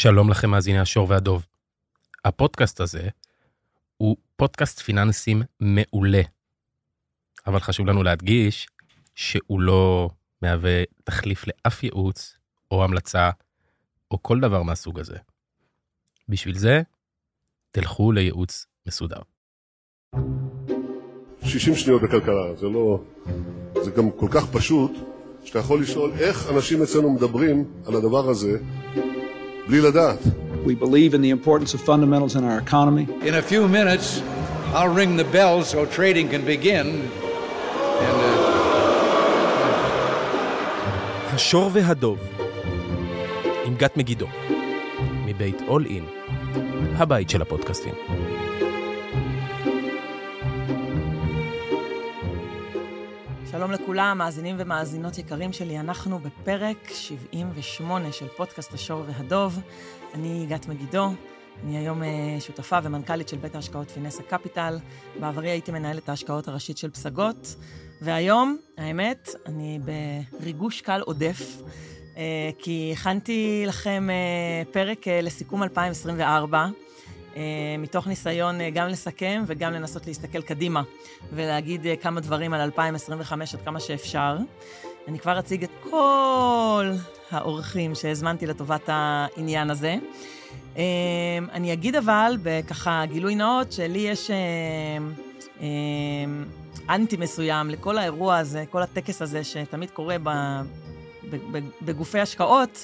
שלום לכם מאזיני השור והדוב. הפודקאסט הזה הוא פודקאסט פיננסים מעולה. אבל חשוב לנו להדגיש שהוא לא מהווה תחליף לאף ייעוץ או המלצה או כל דבר מהסוג הזה. בשביל זה, תלכו לייעוץ מסודר. 60 שניות בכלכלה, זה גם כל כך פשוט, שאתה יכול לשאול איך אנשים אצלנו מדברים על הדבר הזה, בלי לדעת. We believe in the importance of fundamentals in our economy. In a few minutes, I'll ring the bell so trading can begin. השור והדוב, עם גת מגידו, מבית All In, הבית של הפודקאסטים. שלום לכולם, מאזינים ומאזינות יקרים שלי, אנחנו בפרק 78 של פודקאסט השור והדוב. אני גת מגידו, אני היום שותפה ומנכ"לית של בית ההשקעות פינסה קפיטל. בעברי הייתי מנהלת ההשקעות הראשית של פסגות, והיום, האמת, אני בריגוש קל עודף, כי הכנתי לכם פרק לסיכום 2024, מתוך ניסיון גם לסכם וגם לנסות להסתכל קדימה, ולהגיד כמה דברים על 2025 עד כמה שאפשר. אני כבר אציג את כל האורחים שהזמנתי לטובת העניין הזה. אני אגיד אבל, בככה גילוי נאות, שלי יש אנטי מסוים לכל האירוע הזה, כל הטקס הזה שתמיד קורה בגופי השקעות,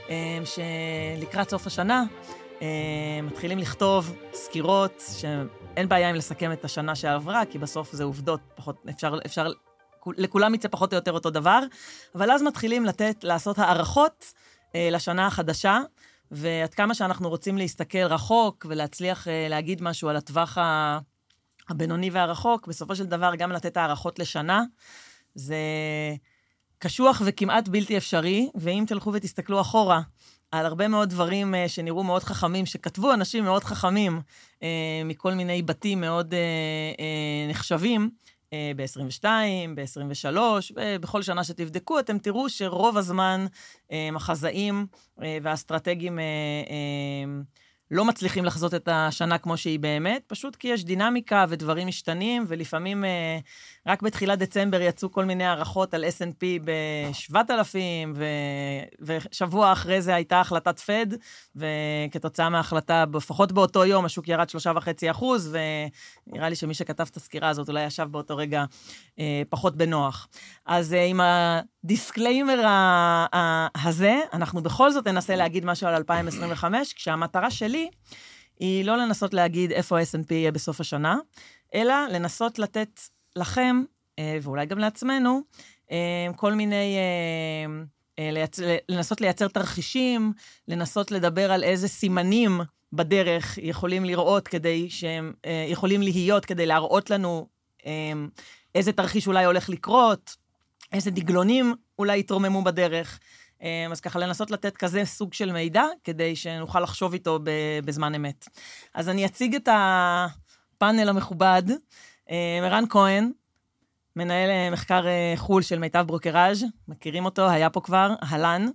שלקראת סוף השנה, מתחילים לכתוב סקירות שאין בעיה אם לסכם את השנה שעברה, כי בסוף זה עובדות, פחות, אפשר לכולם יצא פחות או יותר אותו דבר, אבל אז מתחילים לעשות הערכות לשנה החדשה, ועד כמה שאנחנו רוצים להסתכל רחוק ולהצליח להגיד משהו על הטווח הבינוני והרחוק, בסופו של דבר גם לתת הערכות לשנה, זה קשוח וכמעט בלתי אפשרי, ואם תלכו ותסתכלו אחורה, על הרבה מאוד דברים שנראו מאוד חכמים, שכתבו אנשים מאוד חכמים, מכל מיני בתים מאוד נחשבים, ב-22, ב-23, ובכל שנה שתבדקו, אתם תראו שרוב הזמן החזאים והאסטרטגיים לא מצליחים לחזות את השנה כמו שהיא באמת, פשוט כי יש דינמיקה ודברים משתנים, ולפעמים רק בתחילת דצמבר יצאו כל מיני הערכות על S&P ב-7,000, ושבוע אחרי זה הייתה החלטת פד, וכתוצאה מההחלטה, לפחות באותו יום, השוק ירד 3.5%, ונראה לי שמי שכתב את הסקירה הזאת אולי ישב באותו רגע פחות בנוח. אז עם הדיסקליימר הזה, אנחנו בכל זאת ננסה להגיד משהו על 2025, כשהמטרה שלי היא לא לנסות להגיד איפה ה-S&P יהיה בסוף השנה, אלא לנסות לתת לכם, ואולי גם לעצמנו, כל מיני, לנסות לייצר תרחישים, לנסות לדבר על איזה סימנים בדרך יכולים לראות כדי שהם, יכולים להיות כדי להראות לנו איזה תרחיש אולי הולך לקרות, איזה דגלונים אולי יתרוממו בדרך, אז ככה לנסות לתת כזה סוג של מידע, כדי שנוכל לחשוב איתו בזמן אמת. אז אני אציג את הפאנל המכובד, ערן כהן, מנהל מחקר חול של מיטב ברוקראז', מכירים אותו, היה פה כבר, אהלן.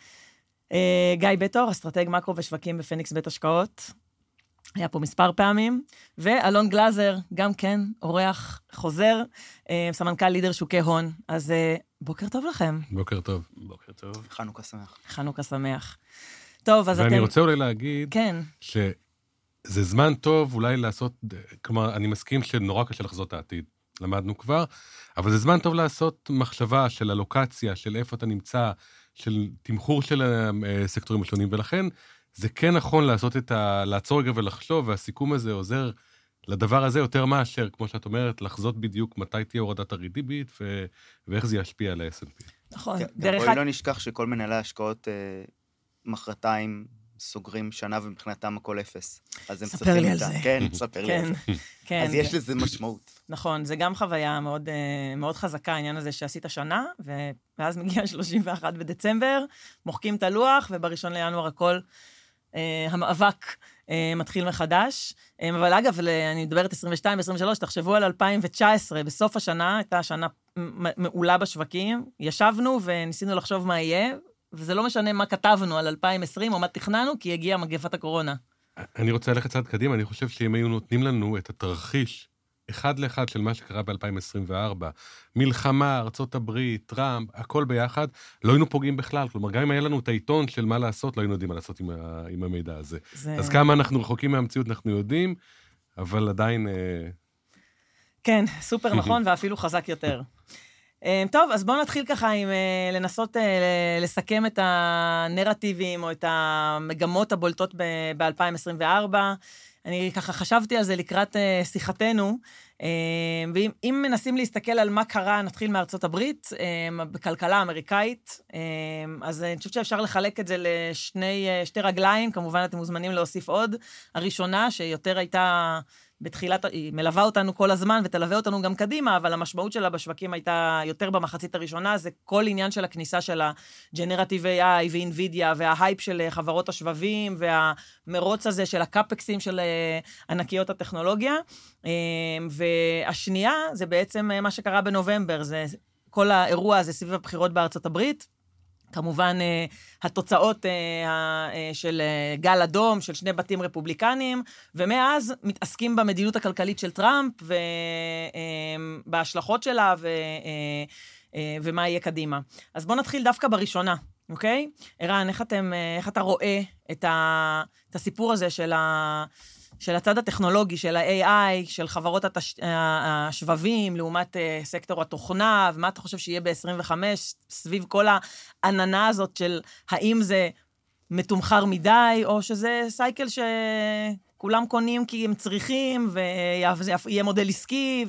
גיא בטור, אסטרטג מקרו ושווקים בפניקס בית השקעות, היה פה מספר פעמים, ואלון גלזר, גם כן, אורח חוזר, סמנכ"ל לידר שוקי הון. אז בוקר טוב לכם. בוקר טוב. בוקר טוב. חנוכה שמח. חנוכה שמח. טוב, אז ואני רוצה אולי להגיד, כן. שזה זמן טוב אולי לעשות, כלומר, אני מסכים שנורא קשה לחזות העתיד, למדנו כבר, אבל זה זמן טוב לעשות מחשבה של אלוקציה, של איפה אתה נמצא, של תמחור של הסקטורים השונים, ולכן זה כן נכון לעצור רגע ולחשוב, והסיכום הזה עוזר לדבר הזה יותר מאשר, כמו שאת אומרת, לחזות בדיוק מתי תהיה הורדת הריבית, ואיך זה ישפיע על ה-S&P. נכון. בואי לא נשכח שכל מנהלי ההשקעות מחרתיים סוגרים שנה ומבחינתם הכל אפס. ספר לי על זה. כן, ספר לי על זה. אז יש לזה משמעות. נכון, זה גם חוויה מאוד, מאוד חזקה, העניין הזה שעשית שנה, ואז מגיע 31 בדצמבר, מוחקים את הלוח, ובראשון לינואר הכל המאבק מתחיל מחדש. אבל אגב, אני מדברת 22, 23, תחשבו על 2019, בסוף השנה, הייתה שנה מעולה בשווקים, ישבנו וניסינו לחשוב מה יהיה, וזה לא משנה מה כתבנו על 2020 או מה תכננו, כי הגיעה מגפת הקורונה. אני רוצה ללכת צעד קדימה, אני חושב שאם היו נותנים לנו את התרחיש, אחד לאחד של מה שקרה ב-2024, מלחמה, ארצות הברית, טראמפ, הכל ביחד, לא היינו פוגעים בכלל. כלומר, גם אם היה לנו את העיתון של מה לעשות, לא היינו יודעים מה לעשות עם המידע הזה. אז כמה אנחנו רחוקים מהמציאות, אנחנו יודעים, אבל עדיין... כן, סופר נכון, ואפילו חזק יותר. טוב, אז בואו נתחיל ככה עם לנסות לסכם את הנרטיבים, או את המגמות הבולטות ב-2024. אני ככה חשבתי על זה לקראת שיחתנו, ואם מנסים להסתכל על מה קרה, נתחיל מארצות הברית, בכלכלה האמריקאית, אז אני חושבת שאפשר לחלק את זה לשתי רגליים, כמובן אתם מוזמנים להוסיף עוד. הראשונה, שיותר הייתה בתחילת, היא מלווה אותנו כל הזמן, ותלווה אותנו גם קדימה, אבל המשמעות שלה בשווקים הייתה יותר במחצית הראשונה, זה כל עניין של הכניסה של הג'נרטיב AI ואינווידיה, וההייפ של חברות השבבים, והמרוץ הזה של הקאפקסים של ענקיות הטכנולוגיה. והשנייה, זה בעצם מה שקרה בנובמבר, זה כל האירוע הזה סביב הבחירות בארצות הברית, כמובן, התוצאות של גל אדום, של שני בתים רפובליקניים, ומאז מתעסקים במדיניות הכלכלית של טראמפ, ובהשלכות שלה, ומה יהיה קדימה. אז בואו נתחיל דווקא בראשונה, אוקיי? ערן, איך אתה רואה את הסיפור הזה של הצד הטכנולוגי, של ה-AI, של חברות השבבים, לעומת סקטור התוכנה, ומה אתה חושב שיהיה ב-25, סביב כל העננה הזאת של האם זה מתומחר מדי, או שזה סייקל שכולם קונים כי הם צריכים, ויהיה מודל עסקי,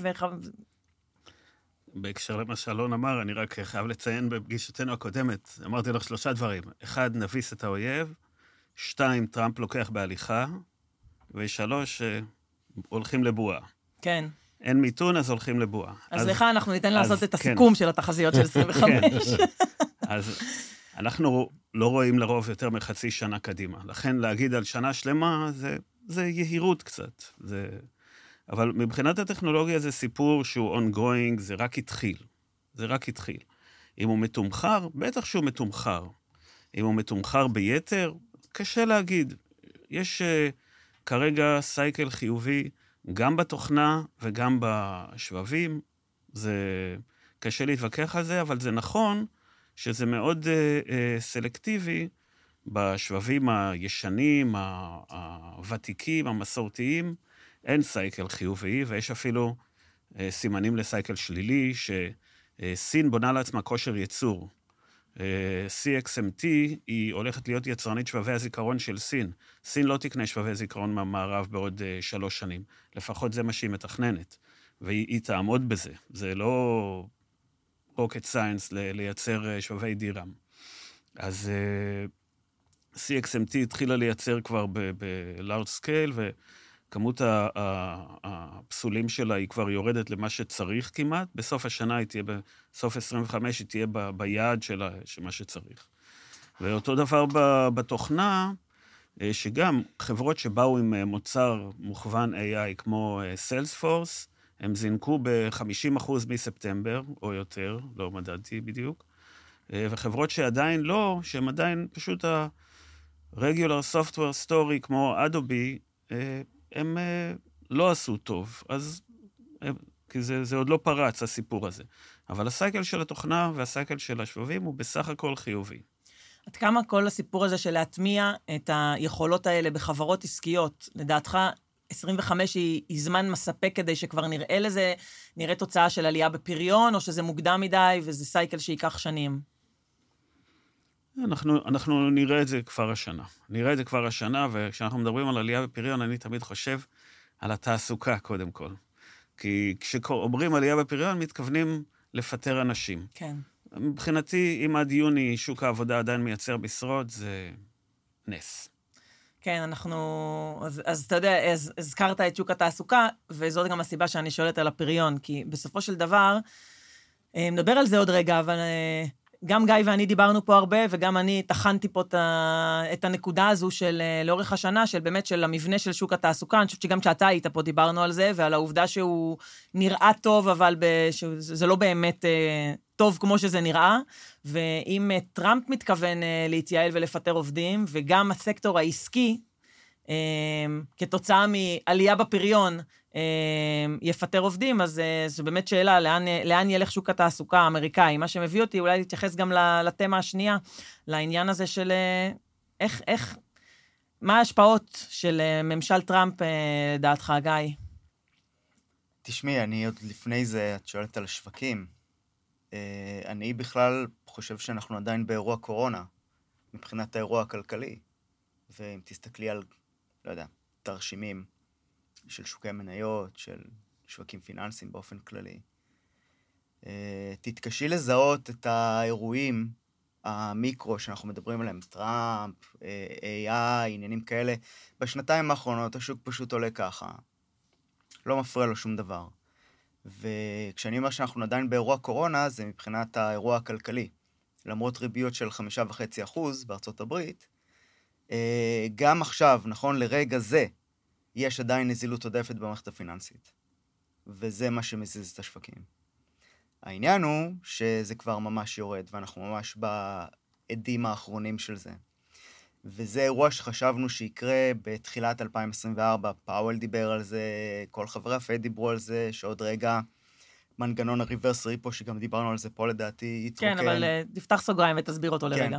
בהקשר למה שאלון אמר, אני רק חייב לציין בפגישתנו הקודמת, אמרתי לך 3 דברים. 1, נביס את האויב, 2, טראמפ לוקח בהליכה, ו3, הולכים לבועה. כן. אין מיתון, אז הולכים לבועה. אז לך אנחנו ניתן לעשות את הסיכום של התחזיות של 25. אז אנחנו לא רואים לרוב יותר מחצי שנה קדימה. לכן להגיד על שנה שלמה, זה יהירות קצת. אבל מבחינת הטכנולוגיה זה סיפור שהוא ongoing, זה רק התחיל. אם הוא מתומחר, בטח שהוא מתומחר. אם הוא מתומחר ביתר, קשה להגיד. יש כרגע סייקל חיובי, גם בתוכנה וגם בשבבים. זה קשה להתווכח על זה, אבל זה נכון שזה מאוד סלקטיבי בשבבים הישנים, הוותיקים, המסורתיים. אין סייקל חיובי, ויש אפילו סימנים לסייקל שלילי, שסין בונה לעצמה כושר ייצור. CXMT היא הולכת להיות יצרנית שבבי הזיכרון של סין. סין לא תקנה שבבי זיכרון מהמערב בעוד 3 שנים. לפחות זה מה שהיא מתכננת. והיא תעמוד בזה. זה לא rocket science לייצר שבבי דירם. אז CXMT התחילה לייצר כבר ב-large scale, וכמות הפסולים שלה היא כבר יורדת למה שצריך כמעט. בסוף השנה היא תהיה, בסוף 25 היא תהיה ביעד של מה שצריך. ואותו דבר בתוכנה, שגם חברות שבאו עם מוצר מוכוון AI כמו Salesforce, הם זינקו ב-50% מספטמבר, או יותר, לא מדדתי בדיוק, וחברות שעדיין לא, שהם עדיין פשוט ה-regular software story כמו Adobe, הם לא עשו טוב, אז, כי זה עוד לא פרץ, הסיפור הזה. אבל הסייקל של התוכנה והסייקל של השבבים הוא בסך הכל חיובי. עד כמה כל הסיפור הזה של להטמיע את היכולות האלה בחברות עסקיות, לדעתך 25 היא זמן מספק כדי שכבר נראה תוצאה של עלייה בפריון, או שזה מוקדם מדי וזה סייקל שיקח שנים? אנחנו נראה את זה כבר השנה. וכשאנחנו מדברים על עלייה בפריון, אני תמיד חושב על התעסוקה קודם כל. כי כשאומרים עלייה בפריון, מתכוונים לפטר אנשים. כן. מבחינתי, אם עד יוני שוק העבודה עדיין מייצר משרות, זה נס. כן, אז אתה יודע, הזכרת את שוק התעסוקה, וזאת גם הסיבה שאני שואלת על הפריון, כי בסופו של דבר, נדבר על זה עוד רגע, אבל גם גיא ואני דיברנו פה הרבה, וגם אני תחנתי פה את הנקודה הזו של לאורך השנה, של באמת של המבנה של שוק התעסוקה, אני חושבת שגם כשאתה היית פה דיברנו על זה, ועל העובדה שהוא נראה טוב, אבל זה לא באמת טוב כמו שזה נראה, ואם טראמפ מתכוון להתייעל ולפטר עובדים, וגם הסקטור העסקי, כתוצאה מעלייה בפריון, יפטר עובדים, אז זו באמת שאלה, לאן ילך שוק התעסוקה האמריקאי? מה שמביא אותי, אולי להתייחס גם לתמה השנייה, לעניין הזה של מה ההשפעות של ממשל טראמפ, לדעתך, גיא? תשמעי, אני עוד לפני זה, את שואלת על השווקים. אני בכלל חושב שאנחנו עדיין באירוע קורונה, מבחינת האירוע הכלכלי. ואם תסתכלי על, לא יודע, תרשימים של שוקי מניות, של שווקים פיננסיים באופן כללי, תתקשי לזהות את האירועים המיקרו שאנחנו מדברים עליהם, טראמפ, AI, עניינים כאלה. בשנתיים האחרונות השוק פשוט עולה ככה. לא מפריע לו שום דבר. וכשאני אומר שאנחנו עדיין באירוע קורונה, זה מבחינת האירוע הכלכלי. למרות ריביות של 5.5% בארצות הברית, גם עכשיו, נכון לרגע זה, יש עדיין נזילות עודפת במערכת הפיננסית. וזה מה שמזיז את השווקים. העניין הוא שזה כבר ממש יורד, ואנחנו ממש בעדים האחרונים של זה. וזה אירוע שחשבנו שיקרה בתחילת 2024, פאוול דיבר על זה, כל חברי הפד דיברו על זה, שעוד רגע מנגנון הריברס ריפו, שגם דיברנו על זה פה לדעתי, יתרוקן. כן, אבל תפתח סוגריים ותסביר אותו לרגע.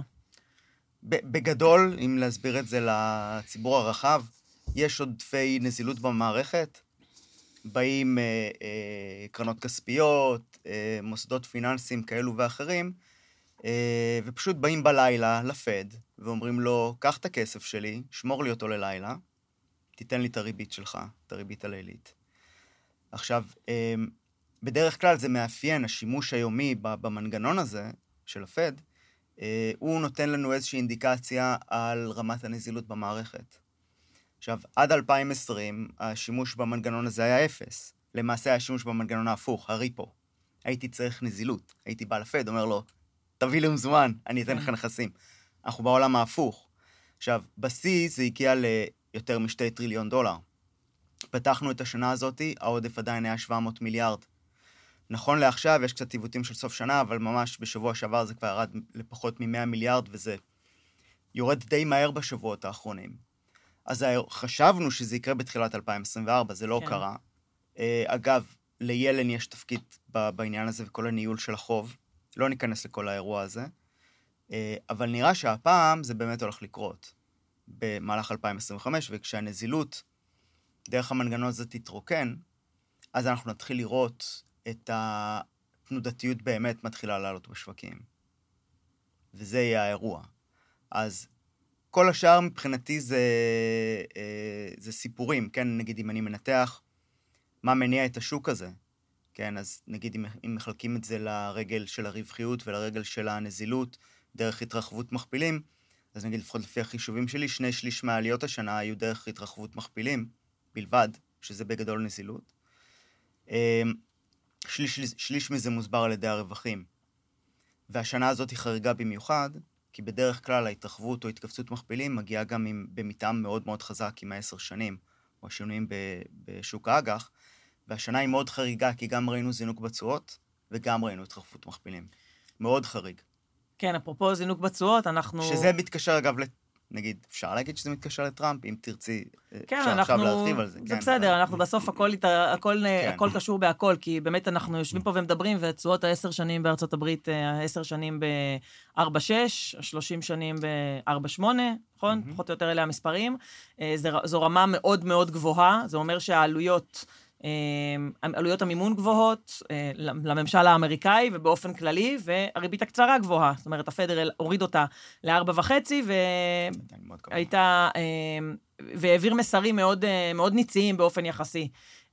בגדול, אם להסביר את זה לציבור הרחב, יש עודפי נזילות במערכת, באים קרנות כספיות, מוסדות פיננסיים כאלו ואחרים, ופשוט באים בלילה לפד, ואומרים לו, קח את הכסף שלי, שמור לי אותו ללילה, תיתן לי את הריבית שלך, את הריבית הלילית. עכשיו, בדרך כלל זה מאפיין, השימוש היומי במנגנון הזה של הפד, הוא נותן לנו איזושהי אינדיקציה על רמת הנזילות במערכת. עכשיו, עד 2020, השימוש במנגנון הזה היה 0. למעשה, השימוש במנגנון ההפוך, הריפו. הייתי צריך נזילות. הייתי בא לפד, אומר לו, תביא לי מזומן, אני אתן לך נכסים. אנחנו בעולם ההפוך. עכשיו, בשיא זה הגיע ליותר מ$2 טריליון. פתחנו את השנה הזאת, העודף עדיין היה 700 מיליארד. נכון לעכשיו, יש קצת עיוותים של סוף שנה, אבל ממש בשבוע שעבר זה כבר ירד לפחות מ100 מיליארד, וזה יורד די מהר בשבועות האחרונים. אז חשבנו שזה יקרה בתחילת 2024, זה לא קרה. אגב, לילן יש תפקיד בעניין הזה וכל הניהול של החוב. לא ניכנס לכל האירוע הזה. אבל נראה שהפעם זה באמת הולך לקרות במהלך 2025, וכשהנזילות דרך המנגנון הזה תתרוקן, אז אנחנו נתחיל לראות את התנודתיות באמת מתחילה לעלות בשווקים. וזה יהיה האירוע. אז כל השאר מבחינתי זה סיפורים, כן? נגיד אם אני מנתח מה מניע את השוק הזה, כן? אז נגיד אם מחלקים את זה לרגל של הרווחיות ולרגל של הנזילות, דרך התרחבות מכפילים, אז נגיד לפחות לפי החישובים שלי, 2/3 מהעליות השנה היו דרך התרחבות מכפילים בלבד, שזה בגדול נזילות. שליש מזה מוסבר על ידי הרווחים. והשנה הזאת היא חריגה במיוחד, כי בדרך כלל ההתרחבות או התכווצות מכפילים מגיעה גם במטעם מאוד מאוד חזק עם 10 שנים, או השינויים בשוק האג"ח, והשנה היא מאוד חריגה, כי גם ראינו זינוק בתשואות, וגם ראינו התרחבות מכפילים. מאוד חריג. כן, אפרופו זינוק בתשואות, אנחנו... שזה מתקשר אגב, נגיד, אפשר להגיד שזה מתקשר לטראמפ, אם תרצי, כן, אפשר עכשיו להרחיב על זה. זה בסדר, אנחנו בסוף הכל קשור בהכל, כי באמת אנחנו יושבים פה ומדברים, ותשואות 10 שנים בארצות הברית, 10 שנים ב-4.6, 30 שנים ב-4.8, נכון? פחות או יותר אלה המספרים. זו רמה מאוד מאוד גבוהה, זה אומר שהעלויות המימון גבוהות לממשל האמריקאי ובאופן כללי, והריבית הקצרה גבוהה. זאת אומרת, הפדרל הוריד אותה ל4.5, והעביר מסרים מאוד, מאוד ניציים באופן יחסי.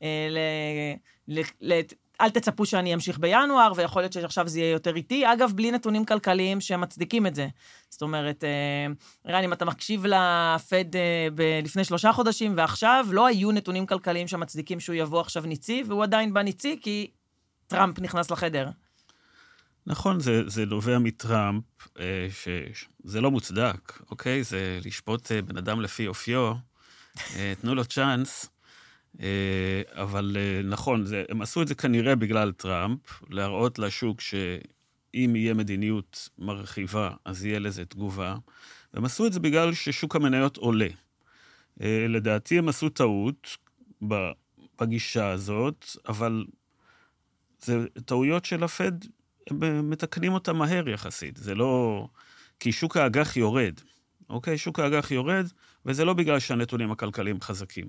אל תצפו שאני אמשיך בינואר, ויכול להיות שעכשיו זה יהיה יותר איטי. אגב, בלי נתונים כלכליים שמצדיקים את זה. זאת אומרת, רן, אם אתה מקשיב לפד לפני 3 חודשים, ועכשיו לא היו נתונים כלכליים שמצדיקים שהוא יבוא עכשיו ניצי, והוא עדיין בא ניצי, כי טראמפ נכנס לחדר. נכון, זה נובע מטראמפ, שזה לא מוצדק, אוקיי? זה לשפוט בן אדם לפי אופיו, תנו לו צ'אנס, אבל נכון, הם עשו את זה כנראה בגלל טראמפ, להראות לשוק שאם יהיה מדיניות מרחיבה, אז יהיה לזה תגובה, והם עשו את זה בגלל ששוק המניות עולה. לדעתי הם עשו טעות בגישה הזאת, אבל זה טעויות של הפד, הם מתקנים אותה מהר יחסית. זה לא... כי שוק האג"ח יורד, אוקיי? שוק האג"ח יורד, וזה לא בגלל שהנתונים הכלכליים חזקים.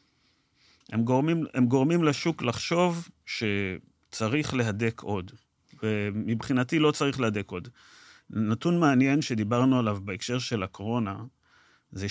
הם גורמים לשוק לחשוב שצריך להדק עוד. ומבחינתי לא צריך להדק עוד. נתון מעניין שדיברנו עליו בהקשר של הקורונה, זה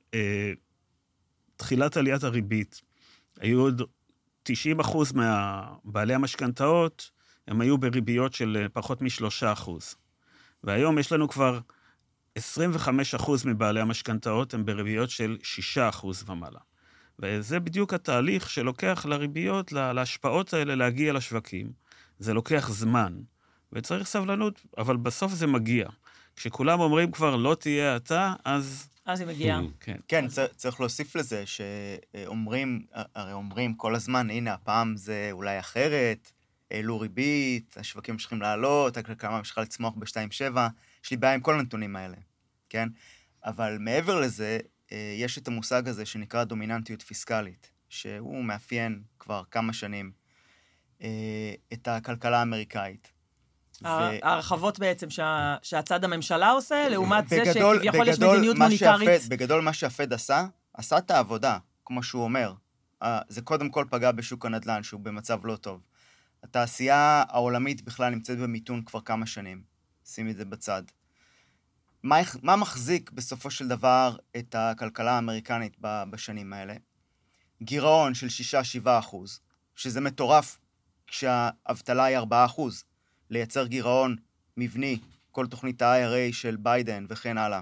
שתחילת עליית הריבית, היו עוד 90% מהבעלי המשכנתאות, הם היו בריביות של פחות מ3%. והיום יש לנו כבר 25% מבעלי המשכנתאות, הם בריביות של 6% ומעלה. וזה בדיוק התהליך שלוקח לריביות, להשפעות האלה להגיע לשווקים. זה לוקח זמן, וצריך סבלנות, אבל בסוף זה מגיע. כשכולם אומרים כבר לא תהיה אתה, אז היא מגיעה. כן, צריך להוסיף לזה שאומרים, הרי אומרים כל הזמן, הנה, הפעם זה אולי אחרת, העלו ריבית, השווקים ממשיכים לעלות, הכלכלה ממשיכה לצמוח ב-2.7, יש לי בעיה עם כל הנתונים האלה, כן? אבל מעבר לזה, יש את המושג הזה שנקרא דומיננטיות פיסקלית, שהוא מאפיין כבר כמה שנים את הכלכלה האמריקאית. ההרחבות בעצם שהצד הממשלה עושה, לעומת זה שכביכול יש מדיניות מוניטרית. בגדול מה שהפד עשה את העבודה, כמו שהוא אומר. זה קודם כל פגע בשוק הנדל"ן, שהוא במצב לא טוב. התעשייה העולמית בכלל נמצאת במיתון כבר כמה שנים. שימי את זה בצד. מה מחזיק בסופו של דבר את הכלכלה האמריקנית בשנים האלה? גירעון של 6-7%, שזה מטורף כשהאבטלה היא 4%. לייצר גירעון מבני, כל תוכנית ה-IRA של ביידן וכן הלאה,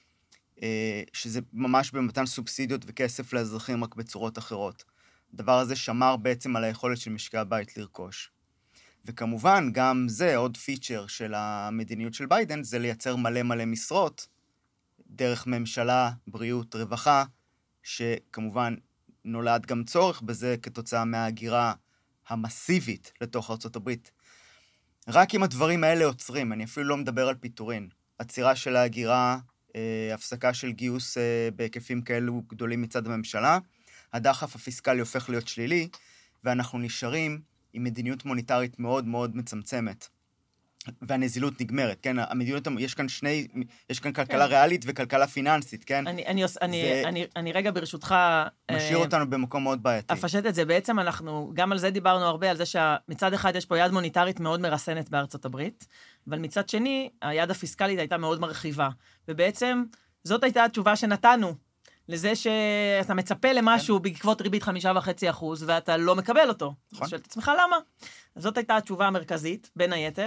שזה ממש במתן סובסידיות וכסף לאזרחים רק בצורות אחרות. הדבר הזה שמר בעצם על היכולת של משקי הבית לרכוש. וכמובן, גם זה עוד פיצ'ר של המדיניות של ביידן, זה לייצר מלא משרות, דרך ממשלה, בריאות, רווחה, שכמובן נולד גם צורך בזה כתוצאה מההגירה המסיבית לתוך ארצות הברית. רק אם הדברים האלה עוצרים, אני אפילו לא מדבר על פיטורין. עצירה של ההגירה, הפסקה של גיוס בהיקפים כאלו גדולים מצד הממשלה, הדחף הפיסקלי הופך להיות שלילי, ואנחנו נשארים עם מדיניות מוניטרית מאוד מאוד מצמצמת. והנזילות נגמרת, כן? המדיניות, יש כאן כלכלה ריאלית וכלכלה פיננסית, כן? אני רגע ברשותך... משאיר אותנו במקום מאוד בעייתי. אפשט את זה, בעצם אנחנו, גם על זה דיברנו הרבה, על זה שמצד אחד יש פה יד מוניטרית מאוד מרסנת בארצות הברית, אבל מצד שני, היד הפיסקלית הייתה מאוד מרחיבה, ובעצם זאת הייתה התשובה שנתנו, לזה שאתה מצפה למשהו בעקבות ריבית 5.5%, ואתה לא מקבל אותו. נכון. שואל את עצמך למה? אז זאת הייתה התשובה המרכזית, בין היתר,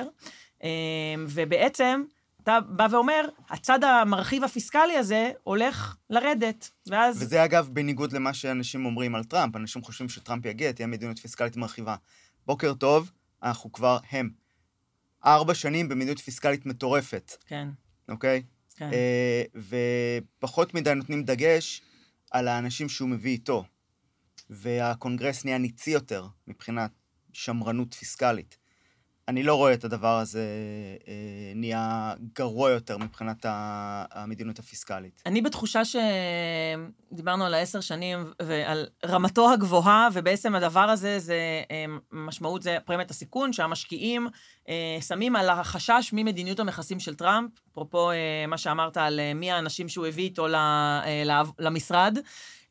ובעצם אתה בא ואומר, הצד המרחיב הפיסקלי הזה הולך לרדת, ואז... וזה אגב בניגוד למה שאנשים אומרים על טראמפ, אנשים חושבים שטראמפ יגיע, תהיה מדיניות פיסקלית מרחיבה. בוקר טוב, אנחנו כבר 4 שנים במדיניות פיסקלית מטורפת. כן. אוקיי? כן. ופחות מדי נותנים דגש על האנשים שהוא מביא איתו, והקונגרס נהיה ניצי יותר מבחינת שמרנות פיסקלית. אני לא רואה את הדבר הזה נהיה גרוע יותר מבחינת המדיניות הפיסקלית. אני בתחושה שדיברנו על 10 שנים ועל רמתו הגבוהה, ובעצם הדבר הזה זה משמעות, זה פרמיית הסיכון, שהמשקיעים שמים על החשש ממדיניות המכסים של טראמפ, אפרופו מה שאמרת על מי האנשים שהוא הביא איתו למשרד,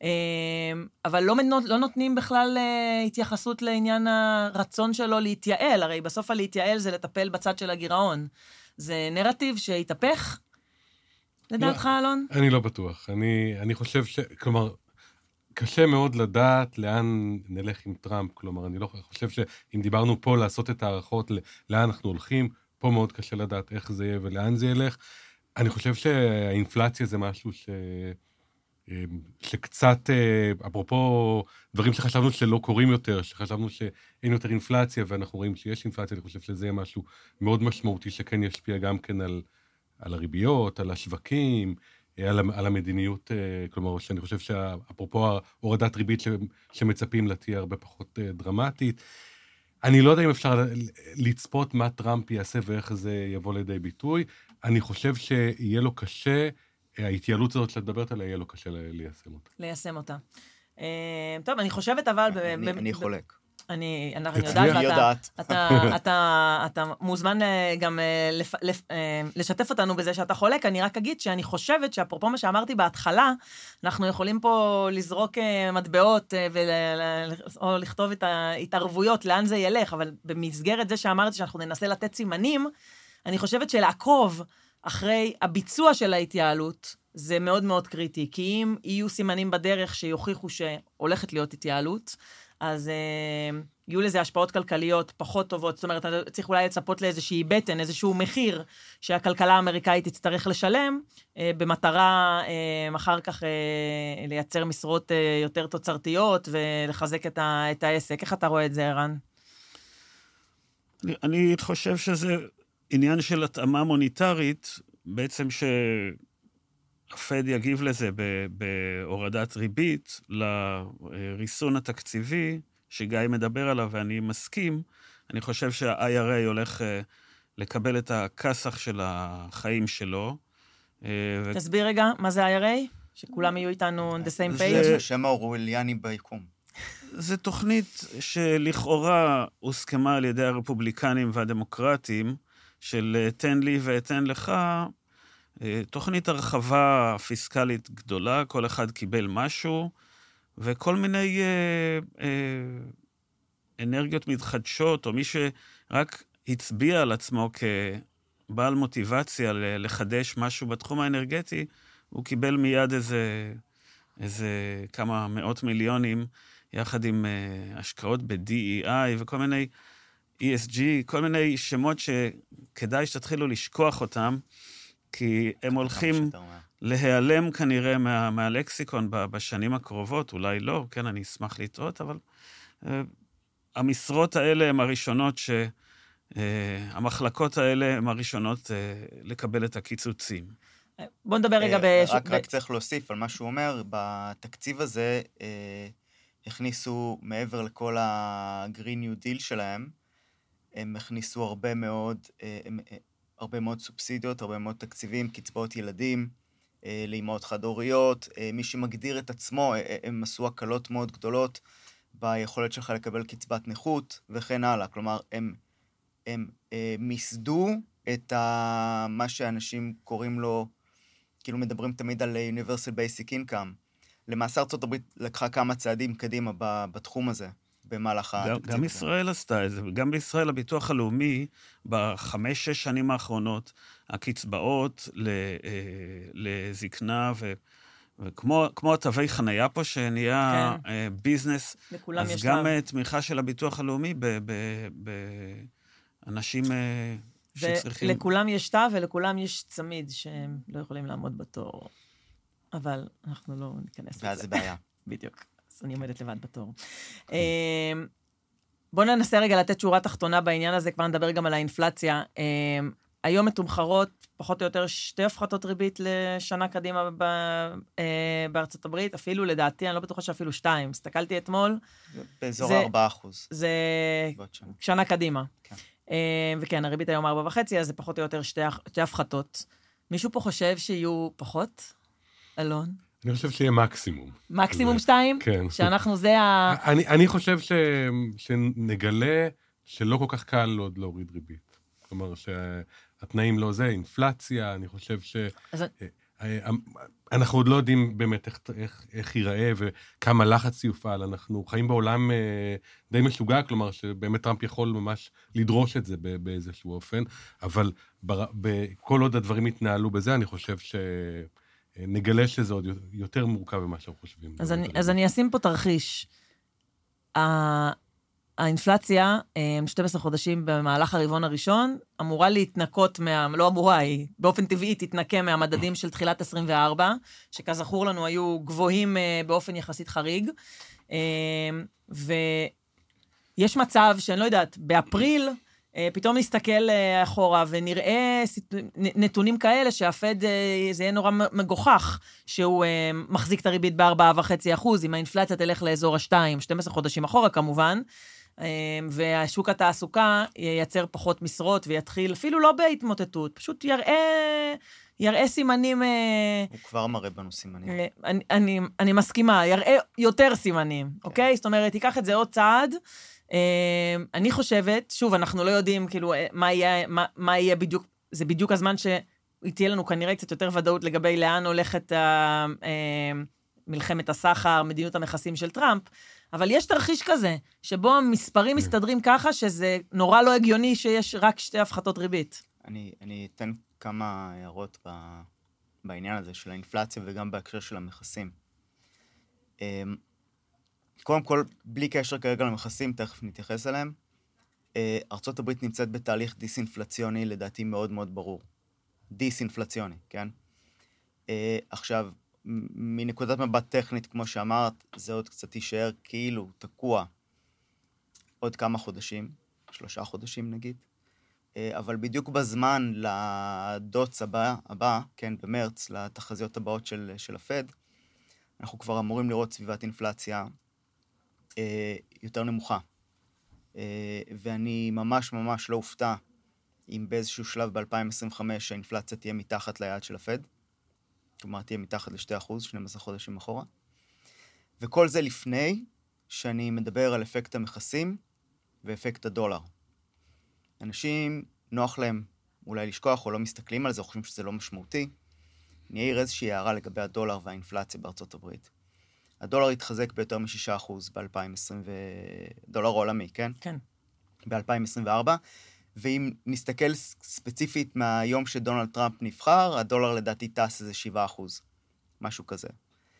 אבל לא נותנים בכלל התייחסות לעניין הרצון שלו להתייעל, הרי בסוף להתייעל זה לטפל בצד של הגירעון. זה נרטיב שהתהפך, לדעתך, אלון? אני לא בטוח. אני חושב כלומר, קשה מאוד לדעת לאן נלך עם טראמפ, כלומר, אני לא חושב שאם דיברנו פה לעשות את הערכות לאן אנחנו הולכים, פה מאוד קשה לדעת איך זה יהיה ולאן זה ילך. אני חושב שהאינפלציה זה משהו שקצת, אפרופו דברים שחשבנו שלא קורים יותר, שחשבנו שאין יותר אינפלציה, ואנחנו רואים שיש אינפלציה, אני חושב שזה יהיה משהו מאוד משמעותי, שכן ישפיע גם כן על הריביות, על השווקים, על המדיניות, כלומר, שאני חושב שאפרופו הורדת ריבית שמצפים לה תהיה הרבה פחות דרמטית. אני לא יודע אם אפשר לצפות מה טראמפ יעשה ואיך זה יבוא לידי ביטוי. אני חושב שיהיה לו קשה, ההתייעלות הזאת שאת מדברת עליה, יהיה לו קשה ליישם אותה. ליישם אותה. טוב, אני חושבת אבל... אני חולק. אני יודעת, אתה מוזמן גם לשתף אותנו בזה שאתה חולק. אני רק אגיד שאני חושבת שאפרופו מה שאמרתי בהתחלה, אנחנו יכולים פה לזרוק מטבעות או לכתוב את ההתערבויות, לאן זה ילך, אבל במסגרת זה שאמרתי שאנחנו ננסה לתת סימנים, אני חושבת שלעקוב אחרי הביצוע של ההתייעלות, זה מאוד מאוד קריטי, כי אם יהיו סימנים בדרך שיוכיחו שהולכת להיות התייעלות, אז יהיו לזה השפעות כלכליות פחות טובות, זאת אומרת, צריך אולי לצפות לאיזושהי בטן, איזשהו מחיר שהכלכלה האמריקאית תצטרך לשלם, במטרה אחר כך לייצר משרות יותר תוצרתיות ולחזק את העסק. איך אתה רואה את זה, ערן? אני חושב שזה עניין של התאמה מוניטרית, בעצם שהפד יגיב לזה בהורדת ריבית, לריסון התקציבי, שגיא מדבר עליו ואני מסכים, אני חושב שה-IRA הולך לקבל את הכסח של החיים שלו. תסביר רגע, מה זה IRA? שכולם יהיו איתנו on the same page? זה שם האורווליאני ביקום. זו תוכנית שלכאורה הוסכמה על ידי הרפובליקנים והדמוקרטים, של תן לי ואתן לך, תוכנית הרחבה פיסקלית גדולה, כל אחד קיבל משהו, וכל מיני אנרגיות מתחדשות, או מי שרק הצביע על עצמו כבעל מוטיבציה לחדש משהו בתחום האנרגטי, הוא קיבל מיד איזה כמה מאות מיליונים, יחד עם השקעות ב-DEI וכל מיני ESG, כל מיני שמות שכדאי שתתחילו לשכוח אותם, כי הם הולכים להיעלם כנראה מהלקסיקון בשנים הקרובות, אולי לא, כן, אני אשמח לטעות, אבל המשרות האלה הן הראשונות המחלקות האלה הן הראשונות לקבל את הקיצוצים. בוא נדבר רגע רק צריך להוסיף על מה שהוא אומר, בתקציב הזה הכניסו מעבר לכל ה-Green New Deal שלהם, הם הכניסו הרבה מאוד סובסידיות, הרבה מאוד תקציבים, קצבאות ילדים, לאמהות חד-הוריות, מי שמגדיר את עצמו, הם עשו הקלות מאוד גדולות ביכולת שלך לקבל קצבת נכות וכן הלאה. כלומר, הם מסדו את מה שאנשים קוראים לו, כאילו מדברים תמיד על Universal Basic Income. למעשה ארצות הברית לקחה כמה צעדים קדימה בתחום הזה. במהלך התקציב. גם ישראל עשתה את זה, וגם בישראל הביטוח הלאומי, ב5-6 שנים האחרונות, הקצבאות לזקנה, וכמו התווי חנייה פה, שנהיה ביזנס, אז גם תמיכה של הביטוח הלאומי באנשים שצריכים... לכולם יש תו ולכולם יש צמיד, שהם לא יכולים לעמוד בתור, אבל אנחנו לא ניכנס לזה. ואז זה בעיה. בדיוק. אני עומדת לבד בתור. בואו ננסה רגע לתת שורה תחתונה בעניין הזה, כבר נדבר גם על האינפלציה. היום מתומחרות פחות או יותר 2 הפחתות ריבית לשנה קדימה בארצות הברית, אפילו לדעתי, אני לא בטוחה שאפילו 2. הסתכלתי אתמול. באזור 4%. זה שנה קדימה. וכן, הריבית היום 4.5, אז זה פחות או יותר 2 הפחתות. מישהו פה חושב שיהיו פחות? אלון? אני חושב שיהיה מקסימום. מקסימום 2? כן. שאנחנו זה אני חושב שנגלה שלא כל כך קל עוד להוריד ריבית. כלומר, שהתנאים לא זה, אינפלציה, אני חושב אנחנו עוד לא יודעים באמת איך ייראה וכמה לחץ יופעל. אנחנו חיים בעולם די משוגע, כלומר, שבאמת טראמפ יכול ממש לדרוש את זה באיזשהו אופן, אבל כל עוד הדברים יתנהלו בזה, אני חושב נגלה שזה עוד יותר מורכב ממה שאנחנו חושבים. אז אני אשים פה תרחיש. האינפלציה, 12 חודשים במהלך הרבעון הראשון, אמורה להתנקות לא אמורה, היא באופן טבעי תתנקה מהמדדים של תחילת 24, שכזכור לנו היו גבוהים באופן יחסית חריג, ויש מצב שאני לא יודעת, באפריל, פתאום נסתכל אחורה ונראה נתונים כאלה שהפד זה יהיה נורא מגוחך, שהוא מחזיק את הריבית ב4.5%, אם האינפלציה תלך לאזור ה-2, 12 חודשים אחורה כמובן, והשוק התעסוקה ייצר פחות משרות ויתחיל אפילו לא בהתמוטטות, פשוט יראה סימנים... הוא כבר מראה בנו סימנים. אני מסכימה, יראה יותר סימנים, אוקיי? זאת אומרת, ייקח את זה עוד צעד, אני חושבת, שוב, אנחנו לא יודעים כאילו מה יהיה בדיוק, זה בדיוק הזמן שתהיה לנו כנראה קצת יותר ודאות לגבי לאן הולכת מלחמת הסחר, מדיניות המכסים של טראמפ, אבל יש תרחיש כזה, שבו המספרים מסתדרים ככה, שזה נורא לא הגיוני שיש רק 2 הפחתות ריבית. אני אתן כמה הערות בעניין הזה של האינפלציה, וגם בהקשר של המכסים. קודם כל, בלי קשר כרגע למכסים, תכף נתייחס אליהם, ארצות הברית נמצאת בתהליך דיסאינפלציוני, לדעתי מאוד מאוד ברור. דיסאינפלציוני, כן? עכשיו, מנקודת מבט טכנית, כמו שאמרת, זה עוד קצת יישאר כאילו תקוע עוד כמה חודשים, 3 חודשים נגיד, אבל בדיוק בזמן לדוץ הבא, כן, במרץ, לתחזיות הבאות של הפד, אנחנו כבר אמורים לראות סביבת אינפלציה יותר נמוכה. ואני ממש ממש לא אופתע אם באיזשהו שלב ב-2025 האינפלציה תהיה מתחת ליעד של הפד, כלומר תהיה מתחת ל2%, 12 חודשים אחורה. וכל זה לפני שאני מדבר על אפקט המכסים ואפקט הדולר. אנשים נוח להם אולי לשכוח או לא מסתכלים על זה, או חושבים שזה לא משמעותי. אני אעיר איזושהי הערה לגבי הדולר והאינפלציה בארצות הברית. הדולר התחזק ביותר מ6% ב-2020, דולר עולמי, כן? כן. ב-2024, ואם נסתכל ספציפית מהיום שדונלד טראמפ נבחר, הדולר לדעתי טס איזה 7%, משהו כזה.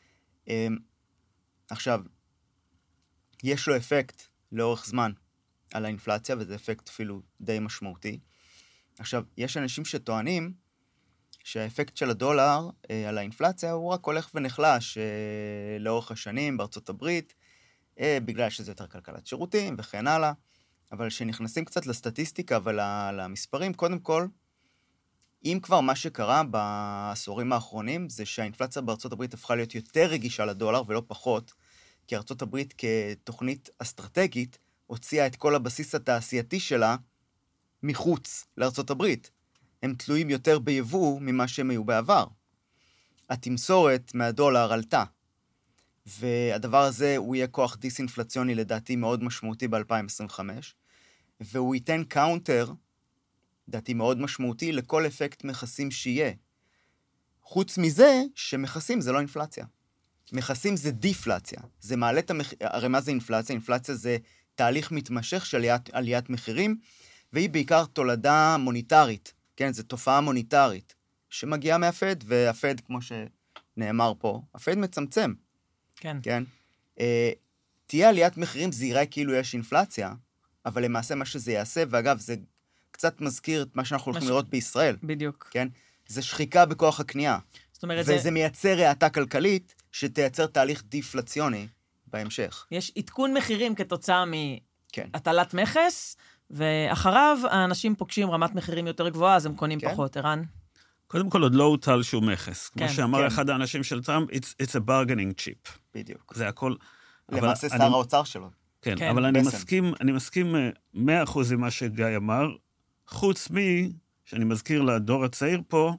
עכשיו, יש לו אפקט לאורך זמן על האינפלציה, וזה אפקט אפילו די משמעותי. עכשיו, יש אנשים שטוענים שהאפקט של הדולר על האינפלציה הוא רק הולך ונחלש לאורך השנים בארצות הברית, בגלל שזה יותר כלכלת שירותים וכן הלאה, אבל שנכנסים קצת לסטטיסטיקה ולמספרים, קודם כל, אם כבר מה שקרה בעשורים האחרונים, זה שהאינפלציה בארצות הברית הפכה להיות יותר רגישה לדולר ולא פחות, כי ארצות הברית כתוכנית אסטרטגית הוציאה את כל הבסיס התעשייתי שלה מחוץ לארצות הברית. הם תלויים יותר ביבוא ממה שהם היו בעבר. התמסורת מהדולר עלתה, והדבר הזה הוא יהיה כוח דיסאינפלציוני לדעתי מאוד משמעותי ב-2025, והוא ייתן קאונטר, לדעתי מאוד משמעותי, לכל אפקט מכסים שיהיה. חוץ מזה שמכסים זה לא אינפלציה. מכסים זה דיפלציה. זה מעלה את הרי מה זה אינפלציה? אינפלציה זה תהליך מתמשך של עליית מחירים, והיא בעיקר תולדה מוניטרית. כן, זו תופעה מוניטרית שמגיעה מהפד, והפד, כמו שנאמר פה, הפד מצמצם. כן. כן? תהיה עליית מחירים, זה יראה כאילו יש אינפלציה, אבל למעשה מה שזה יעשה, ואגב, זה קצת מזכיר את מה שאנחנו הולכים לראות בישראל. בדיוק. כן? זה שחיקה בכוח הקנייה. זאת אומרת, וזה מייצר האטה כלכלית, שתייצר תהליך דיפלציוני בהמשך. יש עדכון מחירים כתוצאה מהטלת מכס, ואחריו האנשים פוגשים רמת מחירים יותר גבוהה, אז הם קונים פחות, ערן. קודם כל, עוד לא הוטל שום מכס. כמו שאמר כן. אחד האנשים של טראמפ, it's a bargaining chip. בדיוק. זה הכל... למעשה שר האוצר שלו. כן, כן, אבל בסם. אני מסכים 100% עם מה שגיא אמר, חוץ שאני מזכיר לדור הצעיר פה,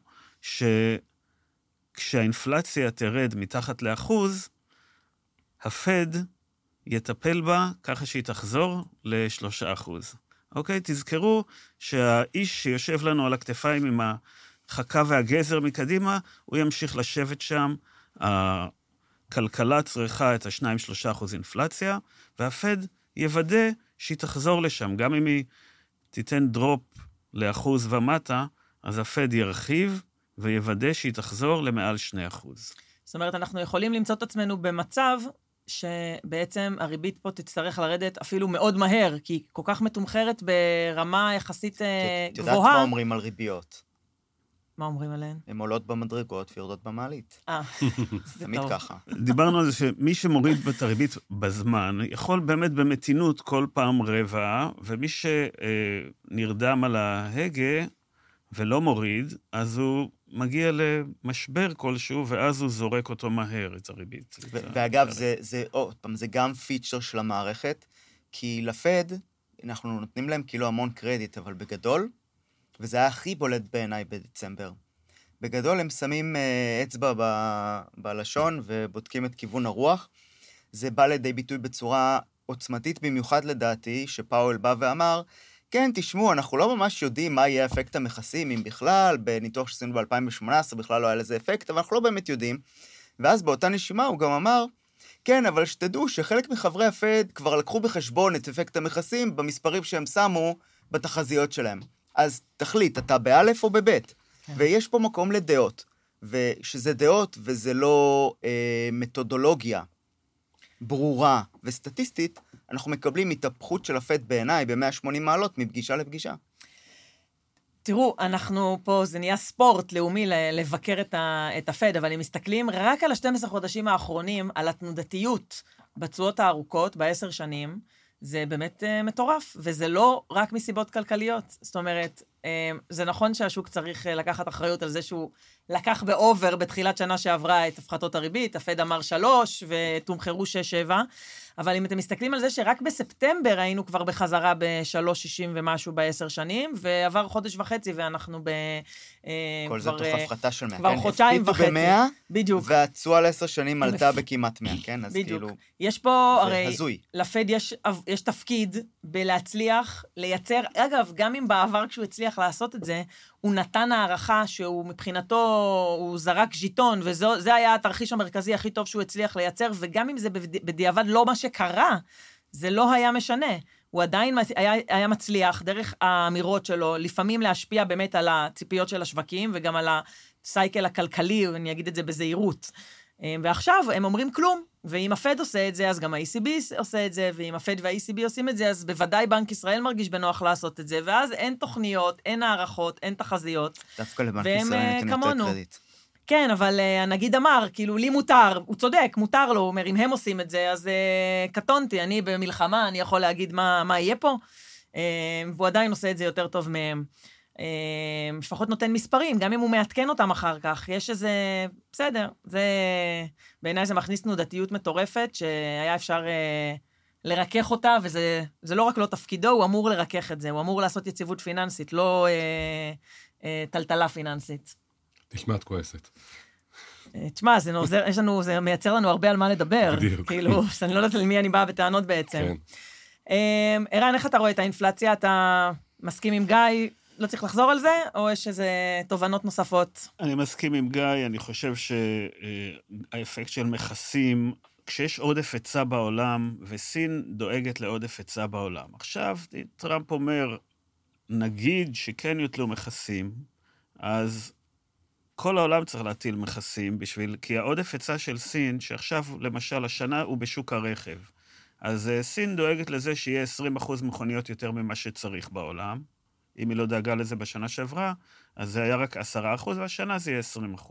שכשהאינפלציה תרד מתחת ל1%, הפד יטפל בה ככה שהיא תחזור ל3%. אוקיי? תזכרו שהאיש שיושב לנו על הכתפיים עם החכה והגזר מקדימה, הוא ימשיך לשבת שם, הכלכלה צריכה את 2-3% אינפלציה, והפד יוודא שהיא תחזור לשם. גם אם היא תיתן דרופ ל1% ומטה, אז הפד ירחיב ויוודא שהיא תחזור למעל 2%. זאת אומרת, אנחנו יכולים למצוא את עצמנו במצב שבעצם הריבית פה תצטרך לרדת אפילו מאוד מהר, כי היא כל כך מתומחרת ברמה יחסית את יודעת גבוהה. מה אומרים על ריביות? מה אומרים עליהן? הן עולות במדרגות ויורדות במעלית. זה תמיד טוב. ככה. דיברנו על זה שמי שמוריד את הריבית בזמן, יכול באמת במתינות כל פעם רבע, ומי שנרדם על ההגה ולא מוריד, אז הוא מגיע למשבר כלשהו, ואז הוא זורק אותו מהר, את הריבית. ואגב, זה גם פיצ'ר של המערכת, כי לפד, אנחנו נותנים להם כאילו המון קרדיט, אבל בגדול, וזה היה הכי בולט בעיניי בדצמבר. בגדול הם שמים אצבע בלשון ובודקים את כיוון הרוח. זה בא לידי ביטוי בצורה עוצמתית במיוחד לדעתי, שפאוול בא ואמר, כן, תשמעו, אנחנו לא ממש יודעים מה יהיה אפקט המכסים, אם בכלל, בניתוח שעשינו ב-2018 בכלל לא היה לזה אפקט, אבל אנחנו לא באמת יודעים. ואז באותה נשימה הוא גם אמר, כן, אבל שתדעו שחלק מחברי הפד כבר לקחו בחשבון את אפקט המכסים במספרים שהם שמו בתחזיות שלהם. אז תחליט, אתה באלף או בבית. כן. ויש פה מקום לדעות, ושזה דעות וזה לא מתודולוגיה ברורה וסטטיסטית, אנחנו מקבלים התהפכות של הפד בעיניי ב-180 מעלות מפגישה לפגישה. תראו, אנחנו פה, זה נהיה ספורט לאומי לבקר את הפד, אבל אם מסתכלים רק על ה-12 חודשים האחרונים, על התנודתיות בתשואות הארוכות, ב10 שנים, זה באמת מטורף, וזה לא רק מסיבות כלכליות. זאת אומרת, זה נכון שהשוק צריך לקחת אחריות על זה שהוא לקח באובר בתחילת שנה שעברה את הפחתות הריבית, הפד אמר 3 ותומחרו 6-7, אבל אם אתם מסתכלים על זה שרק בספטמבר היינו כבר בחזרה ב-3.60 ומשהו ב10 שנים, ועבר חודש וחצי ואנחנו כל זה תוך הפחתה של 100. כבר חודשיים וחצי. בדיוק. והתשואה ל10 שנים עלתה בכמעט 100, כן? אז בדיוק. כאילו... יש פה, הרי, הזוי. לפד יש תפקיד בלהצליח, לייצר, אגב, גם אם בעבר כשהוא הצליח לעשות את זה, הוא נתן הערכה שהוא מבחינתו, הוא זרק ז'יטון, וזה היה התרחיש המרכזי הכי טוב שהוא הצליח לייצר, וגם אם זה בדיעבד לא מה שקרה, זה לא היה משנה. הוא עדיין היה מצליח, דרך האמירות שלו, לפעמים להשפיע באמת על הציפיות של השווקים, וגם על הסייקל הכלכלי, ואני אגיד את זה בזהירות. ועכשיו הם אומרים כלום, ואם הפד עושה את זה, אז גם ה-ECB עושה את זה, ואם הפד וה-ECB עושים את זה, אז בוודאי בנק ישראל מרגיש בנוח לעשות את זה, ואז אין תוכניות, אין הערכות, אין תחזיות. דווקא לבנק ישראל נתן יותר קרדיט. כן, אבל הנגיד אמר, כאילו, לי מותר, הוא צודק, מותר לו, הוא אומר, אם הם עושים את זה, אז קטונתי, אני במלחמה, אני יכול להגיד מה יהיה פה, והוא עדיין עושה את זה יותר טוב מהם. לפחות נותן מספרים, גם אם הוא מעדכן אותם אחר כך, יש איזה, בסדר, זה, בעיניי זה מכניס תנודתיות מטורפת, שהיה אפשר לרכך אותה, וזה לא רק לא תפקידו, הוא אמור לרכך את זה, הוא אמור לעשות יציבות פיננסית, לא טלטלה פיננסית. נשמעת כועסת. תשמע, זה מייצר לנו הרבה על מה לדבר. בדיוק. כאילו, אני לא יודעת על מי אני באה בטענות בעצם. כן. ערן, איך אתה רואה את האינפלציה? אתה מסכים עם גיא? לא צריך לחזור על זה, או יש איזה תובנות נוספות? אני מסכים עם גיא, אני חושב שהאפקט של מכסים, כשיש עודף היצע בעולם, וסין דואגת לעודף היצע בעולם. עכשיו, טראמפ אומר, נגיד שכן יוטלו מכסים, אז כל העולם צריך להטיל מכסים כי העודף היצע של סין, שעכשיו למשל השנה הוא בשוק הרכב, אז סין דואגת לזה שיהיה 20% מכוניות יותר ממה שצריך בעולם. אם היא לא דאגה לזה בשנה שעברה, אז זה היה רק 10%, והשנה זה יהיה 20%.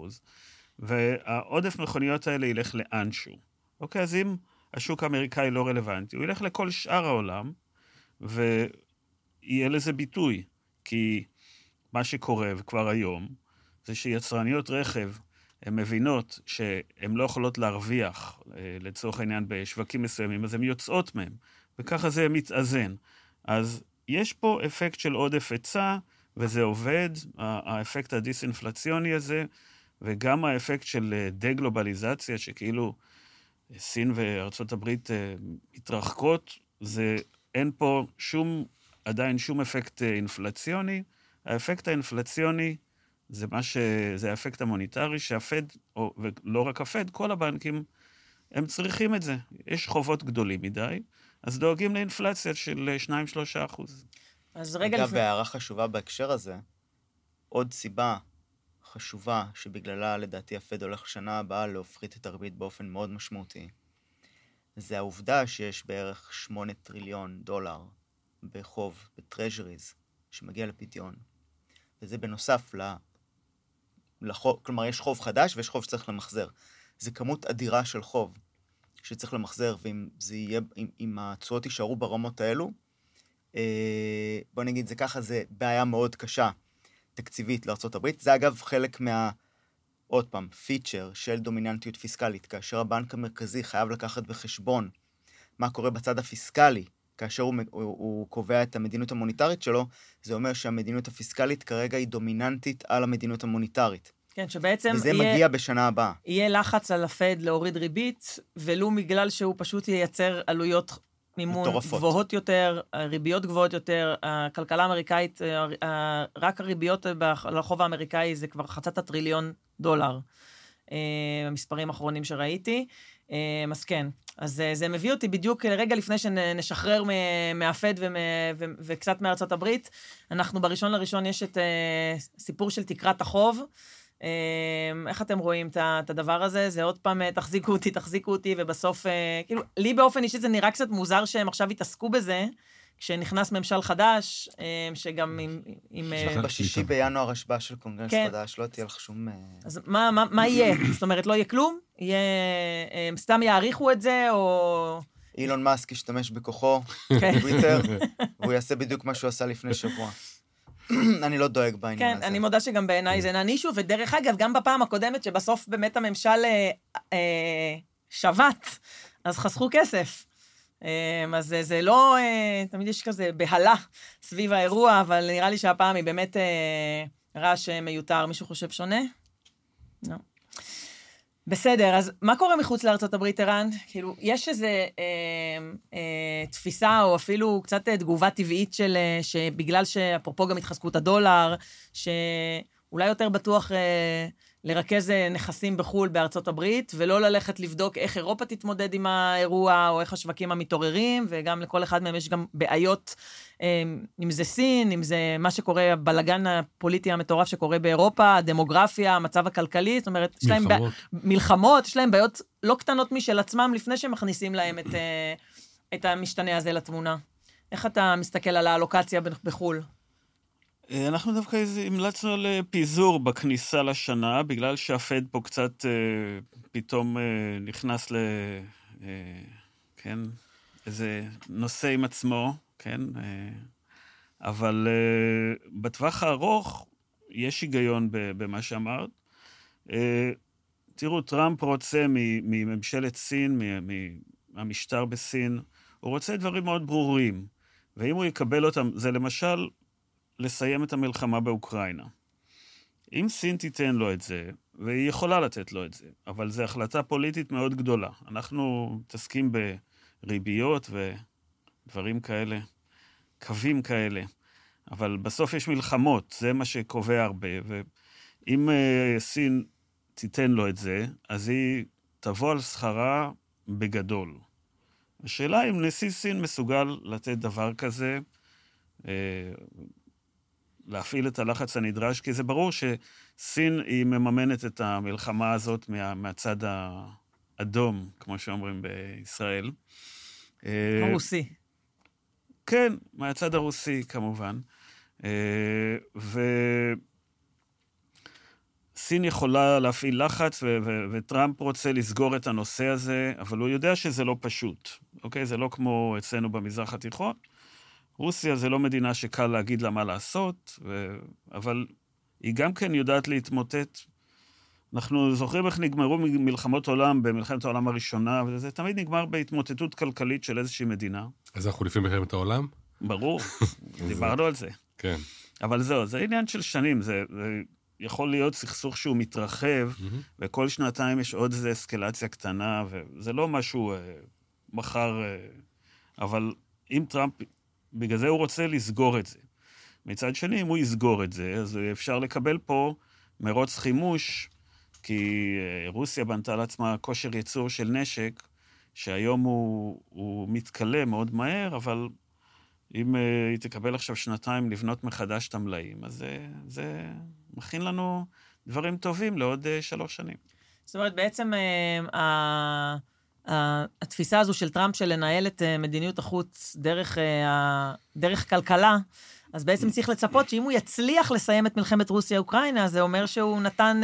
והעודף מכוניות האלה ילך לאנשהו. אוקיי, אז אם השוק האמריקאי לא רלוונטי, הוא ילך לכל שאר העולם, ויהיה לזה ביטוי. כי מה שקורה, וכבר היום, זה שיצרניות רכב, הן מבינות שהן לא יכולות להרוויח, לצורך העניין בשווקים מסוימים, אז הן יוצאות מהם, וככה זה מתאזן. אז יש פה אפקט של עודף היצע, וזה עובד, האפקט הדיסאינפלציוני הזה, וגם האפקט של דגלובליזציה, שכאילו סין וארצות הברית מתרחקות, אין פה עדיין שום אפקט אינפלציוני. האפקט האינפלציוני זה האפקט המוניטרי, שהפד, ולא רק הפד, כל הבנקים, הם צריכים את זה. יש חובות גדולים מדי, אז דואגים לאינפלציה של 2-3%. אז רגע אגב, הערה חשובה בהקשר הזה, עוד סיבה חשובה שבגללה לדעתי הפד הולך שנה הבאה להפחית את הריבית באופן מאוד משמעותי, זה העובדה שיש בערך 8 טריליון דולר בחוב, בטרז'ריז, שמגיע לפדיון. וזה בנוסף לחוב, כלומר, יש חוב חדש ויש חוב שצריך למחזר. זה כמות אדירה של חוב שצריך למחזר, ואם זה יהיה, אם התשואות יישארו ברמות האלו, בוא נגיד זה ככה, זה בעיה מאוד קשה, תקציבית לארצות הברית. זה אגב חלק עוד פעם, פיצ'ר של דומיננטיות פיסקלית, כאשר הבנק המרכזי חייב לקחת בחשבון מה קורה בצד הפיסקלי, כאשר הוא קובע את המדיניות המוניטרית שלו, זה אומר שהמדיניות הפיסקלית כרגע היא דומיננטית על המדיניות המוניטרית. כן, שבעצם וזה מגיע בשנה הבאה. יהיה לחץ על הפד להוריד ריבית, ולו בגלל שהוא פשוט ייצר עלויות מימון גבוהות יותר, ריביות גבוהות יותר, הכלכלה האמריקאית, רק הריביות לחוב האמריקאי זה כבר חצת טריליון דולר, המספרים האחרונים שראיתי, אז כן. אז זה מביא אותי בדיוק לרגע לפני שנשחרר מהפד וקצת מארצות הברית. אנחנו בראשון לראשון יש את סיפור של תקרת החוב. איך אתם רואים את הדבר הזה? זה עוד פעם תחזיקו אותי, ובסוף, כאילו, לי באופן אישי זה נראה קצת מוזר שהם עכשיו יתעסקו בזה, כשנכנס ממשל חדש, שגם עם... בשישי בינואר השבעה של קונגרס חדש, לא תהיה לך שום... אז מה יהיה? זאת אומרת, לא יהיה כלום? סתם יעריכו את זה, או... אילון מאסק ישתמש בכוחו, בטוויטר, והוא יעשה בדיוק מה שהוא עשה לפני שבוע. אני לא דואג בעניין הזה. כן, אני מודה שגם בעיניי זה ננישו, ודרך אגב, גם בפעם הקודמת, שבסוף באמת הממשל שבת, אז חסכו כסף. אז זה לא, תמיד יש כזה בהלה סביב האירוע, אבל נראה לי שהפעם היא באמת רעש מיותר. מישהו חושב שונה? לא. בסדר, אז מה קורה מחוץ לארצות הברית, ערן? כאילו, יש איזה תפיסה, או אפילו קצת תגובה טבעית שבגלל שאפרופו גם התחזקות הדולר, שאולי יותר בטוח לרכז נכסים בחול בארצות הברית, ולא ללכת לבדוק איך אירופה תתמודד עם האירוע, או איך השווקים המתעוררים, וגם לכל אחד מהם יש גם בעיות, אם זה סין, אם זה מה שקורה, הבלגן הפוליטי המטורף שקורה באירופה, הדמוגרפיה, המצב הכלכלי, זאת אומרת, יש להם מלחמות, יש להם בעיות לא קטנות משל עצמם, לפני שמכניסים להם את המשתנה הזה לתמונה. איך אתה מסתכל על האלוקציה בחול? אנחנו דווקא המלצנו על פיזור בכניסה לשנה, בגלל שהפד פה קצת פתאום נכנס כן, איזה נושא עם עצמו, כן, אבל בטווח הארוך יש היגיון במה שאמרת. תראו, טראמפ רוצה מממשלת סין, מהמשטר בסין, הוא רוצה דברים מאוד ברורים, ואם הוא יקבל אותם, זה למשל לסיים את המלחמה באוקראינה. אם סין תיתן לו את זה, והיא יכולה לתת לו את זה, אבל זו החלטה פוליטית מאוד גדולה. אנחנו מתעסקים בריביות ודברים כאלה, קווים כאלה, אבל בסוף יש מלחמות, זה מה שקובע הרבה, ואם סין תיתן לו את זה, אז היא תבוא על שכרה בגדול. השאלה אם נשיא סין מסוגל לתת דבר כזה, להפעיל את הלחץ הנדרש, כי זה ברור שסין היא מממנת את המלחמה הזאת מהצד האדום, כמו שאומרים בישראל. הרוסי. כן, מהצד הרוסי כמובן. סין יכולה להפעיל לחץ, וטראמפ רוצה לסגור את הנושא הזה, אבל הוא יודע שזה לא פשוט. אוקיי? זה לא כמו אצלנו במזרח התיכון. רוסיה זה לא מדינה שקל להגיד לה מה לעשות, אבל היא גם כן יודעת להתמוטט. אנחנו זוכרים איך נגמרו מלחמות עולם במלחמת העולם הראשונה, וזה תמיד נגמר בהתמוטטות כלכלית של איזושהי מדינה. אז אנחנו לפני מלחמת העולם? ברור, דיברנו על זה. כן. אבל זהו, זה עניין של שנים, זה יכול להיות סכסוך שהוא מתרחב, וכל שנתיים יש עוד איזו אסקלציה קטנה, וזה לא משהו מחר, אבל אם טראמפ, בגלל זה הוא רוצה לסגור את זה. מצד שני, אם הוא יסגור את זה, אז אפשר לקבל פה מרוץ חימוש, כי רוסיה בנתה לעצמה כושר ייצור של נשק, שהיום הוא מתקלה מאוד מהר, אבל אם היא תקבל עכשיו שנתיים לבנות מחדש את המלאים, אז זה מכין לנו דברים טובים לעוד 3 שנים. זאת אומרת, בעצם התפיסה הזו של טראמפ של לנהל את מדיניות החוץ דרך כלכלה, אז בעצם צריך לצפות שאם הוא יצליח לסיים את מלחמת רוסיה-אוקראינה, זה אומר שהוא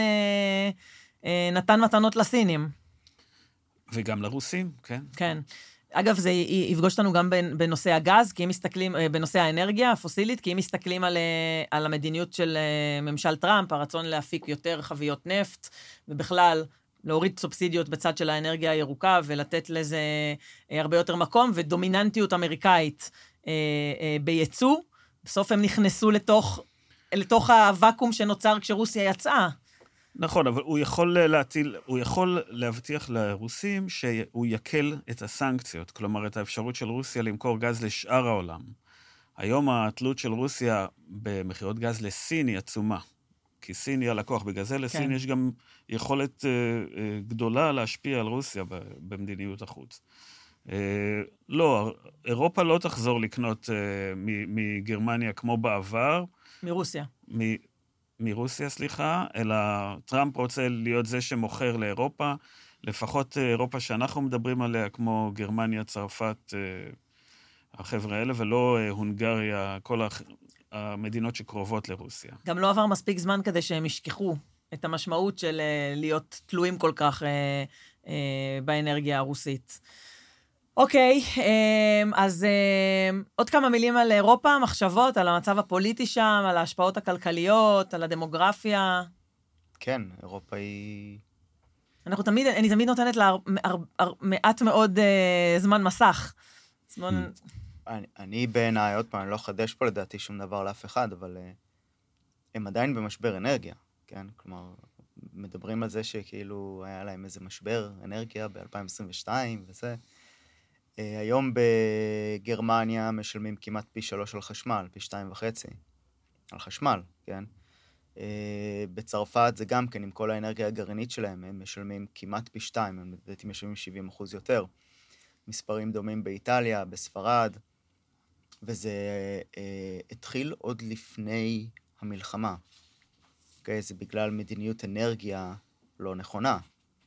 נתן מתנות לסינים. וגם לרוסים, כן. כן. אגב, זה יפגוש אותנו גם בנושא הגז, כי אם מסתכלים, בנושא האנרגיה הפוסילית, כי אם מסתכלים על המדיניות של ממשל טראמפ, הרצון להפיק יותר חביות נפט, ובכלל להוריד סובסידיות בצד של האנרגיה הירוקה, ולתת לזה הרבה יותר מקום, ודומיננטיות אמריקאית בייצוא, בסוף הם נכנסו לתוך הוואקום שנוצר כשרוסיה יצאה. נכון, אבל הוא יכול להבטיח לרוסים שהוא יקל את הסנקציות, כלומר את האפשרות של רוסיה למכור גז לשאר העולם. היום התלות של רוסיה במחירות גז לסין היא עצומה, כי סין היא הלקוח, בגלל זה לסין יש גם יכולת גדולה להשפיע על רוסיה במדיניות החוץ. לא, אירופה לא תחזור לקנות מגרמניה כמו בעבר. מרוסיה, סליחה, אלא טראמפ רוצה להיות זה שמוכר לאירופה, לפחות אירופה שאנחנו מדברים עליה, כמו גרמניה, צרפת, החבר'ה האלה, ולא הונגריה, כל המדינות שקרובות לרוסיה. גם לא עבר מספיק זמן כדי שהם ישכחו את המשמעות של להיות תלויים כל כך באנרגיה הרוסית. אוקיי, אז עוד כמה מילים על אירופה, מחשבות, על המצב הפוליטי שם, על ההשפעות הכלכליות, על הדמוגרפיה. כן, אירופה היא... אני תמיד נותנת לה מעט מאוד זמן מסך. אני בעיניי, עוד פעם, אני לא חדש פה לדעתי שום דבר לאף אחד, אבל הם עדיין במשבר אנרגיה, כן? כלומר, מדברים על זה שכאילו היה להם איזה משבר אנרגיה ב-2022 וזה. היום בגרמניה משלמים כמעט פי 3 על חשמל, פי 2.5 על חשמל, כן? בצרפת זה גם כן, עם כל האנרגיה הגרעינית שלהם, הם משלמים כמעט פי 2, הם לדעתי משלמים 70% יותר. מספרים דומים באיטליה, בספרד, וזה התחיל עוד לפני המלחמה. אוקיי? זה בגלל מדיניות אנרגיה לא נכונה.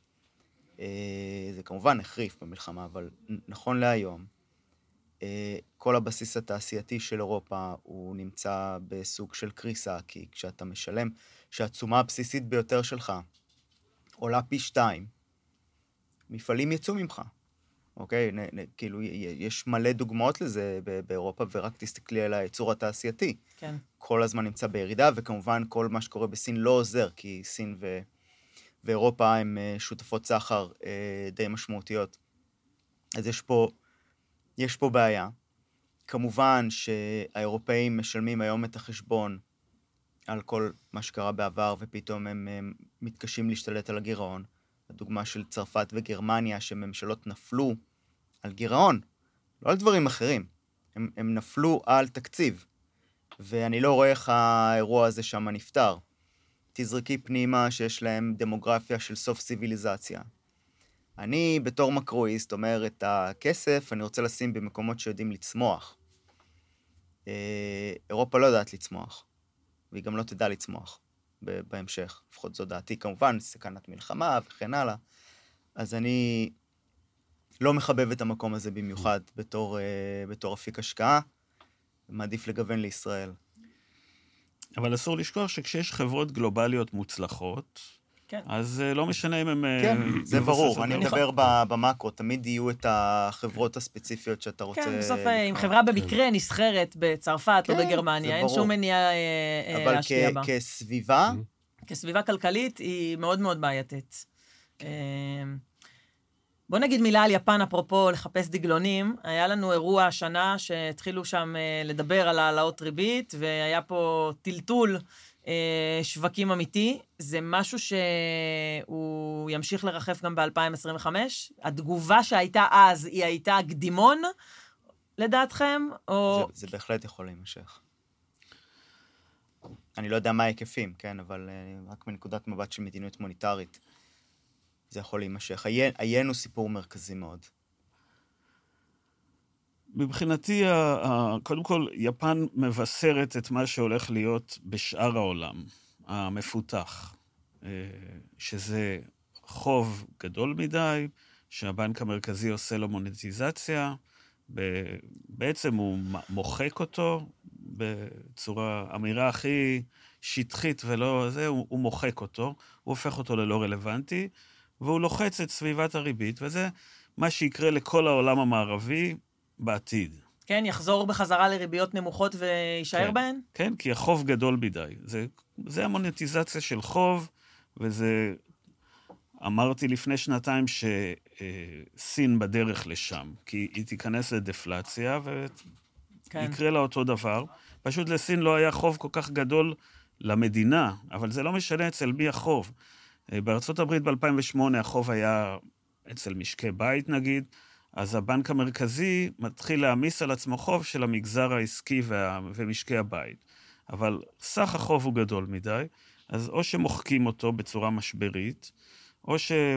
זה כמובן החריף במלחמה, אבל נכון להיום, כל הבסיס התעשייתי של אירופה הוא נמצא בסוג של קריסה, כי כשאתה משלם שהתשומה הבסיסית ביותר שלך עולה פי 2, מפעלים יצאו ממך. אוקיי? כאילו, יש מלא דוגמאות לזה באירופה, ורק תסתכלי על הייצור התעשייתי. כן. כל הזמן נמצא בירידה, וכמובן כל מה שקורה בסין לא עוזר, כי סין ואירופה הם שותפות סחר די משמעותיות. אז יש פה בעיה. כמובן שהאירופאים משלמים היום את החשבון על כל מה שקרה בעבר, ופתאום הם מתקשים להשתלט על הגירעון. הדוגמה של צרפת וגרמניה, שממשלות נפלו על גירעון, לא על דברים אחרים. הם נפלו על תקציב, ואני לא רואה איך האירוע הזה שם נפטר. תזרקי פנימה שיש להם דמוגרפיה של סוף סיביליזציה. אני בתור מקרואיסט אומר, את הכסף אני רוצה לשים במקומות שיודעים לצמוח. אירופה לא יודעת לצמוח, והיא גם לא תדע לצמוח בהמשך. לפחות זו דעתי, כמובן, סכנת מלחמה וכן הלאה. אז אני לא מחבב את המקום הזה במיוחד בתור אפיק השקעה, מעדיף לגוון לישראל. אבל אסור לשכוח שכשיש חברות גלובליות מוצלחות, כן. אז לא משנה אם הם... כן, זה ברור. אני מדבר במקרו, תמיד יהיו את החברות הספציפיות שאתה רוצה... כן, בסוף אם חברה במקרה נסחרת בצרפת או בגרמניה, אין שום מניעה להשקיע בה. אבל כסביבה? כסביבה כלכלית היא מאוד מאוד בעייתית. בוא נגיד מילה על יפן, אפרופו לחפש דגלונים. היה לנו אירוע השנה שהתחילו שם לדבר על העלאות ריבית, והיה פה טלטול שווקים אמיתי. זה משהו שהוא ימשיך לרחף גם ב-2025. התגובה שהייתה אז, היא הייתה קדימון, לדעתכם? או... זה בהחלט יכול להימשך. אני לא יודע מה ההיקפים, כן, אבל רק מנקודת מבט של מדיניות מוניטרית. זה יכול להימשך. היינו סיפור מרכזי מאוד. מבחינתי, קודם כל, יפן מבשרת את מה שהולך להיות בשאר העולם, המפותח, שזה חוב גדול מדי, שהבנק המרכזי עושה לו מונטיזציה, בעצם הוא מוחק אותו בצורה, אמירה הכי שטחית ולא זה, הוא מוחק אותו, הוא הופך אותו ללא רלוונטי, והוא לוחץ את סביבת הריבית, וזה מה שיקרה לכל העולם המערבי בעתיד. כן, יחזור בחזרה לריביות נמוכות וישאר בהן? כן, כי החוב גדול מדי. זה המונטיזציה של חוב, וזה, אמרתי לפני שנתיים שסין בדרך לשם, כי היא תיכנס לדפלציה, ויקרה לה אותו דבר. פשוט לסין לא היה חוב כל כך גדול למדינה, אבל זה לא משנה אצל מי החוב. בארצות הברית ב-2008 החוב היה אצל משקי בית נגיד, אז הבנק המרכזי מתחיל להעמיס על עצמו חוב של המגזר העסקי ומשקי הבית. אבל סך החוב הוא גדול מדי, אז או שמוחקים אותו בצורה משברית, או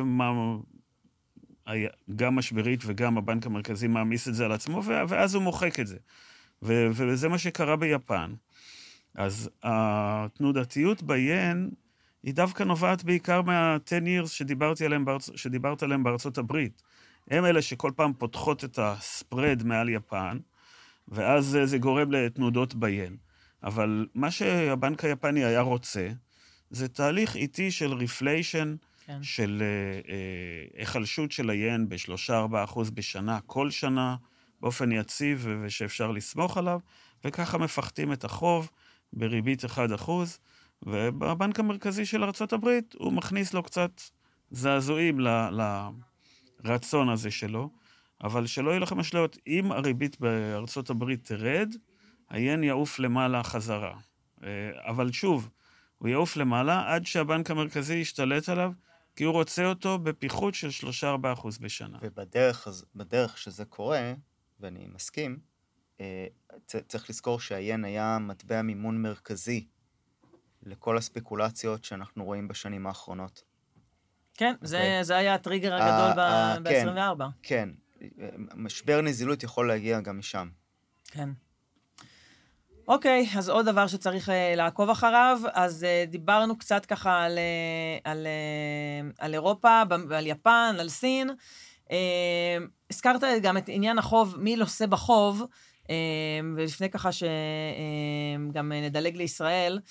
שגם משברית וגם הבנק המרכזי מעמיס את זה על עצמו, ואז הוא מוחק את זה. וזה מה שקרה ביפן. אז התנודתיות ביין היא דווקא נובעת בעיקר מה-10 years שדיברת עליהם בארצות הברית. הם אלה שכל פעם פותחות את הספרד מעל יפן, ואז זה גורם לתנודות ביין. אבל מה שהבנק היפני היה רוצה, זה תהליך איטי של ריפליישן, כן. של החלשות של היין ב3-4% בשנה, כל שנה, באופן יציב ושאפשר לסמוך עליו, וככה מפחתים את החוב בריבית 1%, ובבנק המרכזי של ארצות הברית הוא מכניס לו קצת זעזועים לרצון הזה שלו, אבל שלא יהיה לכם אשליות, אם הריבית בארצות הברית תרד, היין יעוף למעלה חזרה. אבל שוב, הוא יעוף למעלה עד שהבנק המרכזי ישתלט עליו, כי הוא רוצה אותו בפיחות של 3-4% בשנה. ובדרך שזה קורה, ואני מסכים, צריך לזכור שהיין היה מטבע מימון מרכזי לכל הספקולציות שאנחנו רואים בשנים האחרונות. כן, זה היה הטריגר הגדול ב-24. כן, משבר נזילות יכול להגיע גם משם. כן. אוקיי, אז עוד דבר שצריך לעקוב אחריו, אז דיברנו קצת ככה על אירופה, על יפן, על סין. הזכרת גם את עניין החוב, מי נושא בחוב, ולפני ככה שגם נדלג לישראל.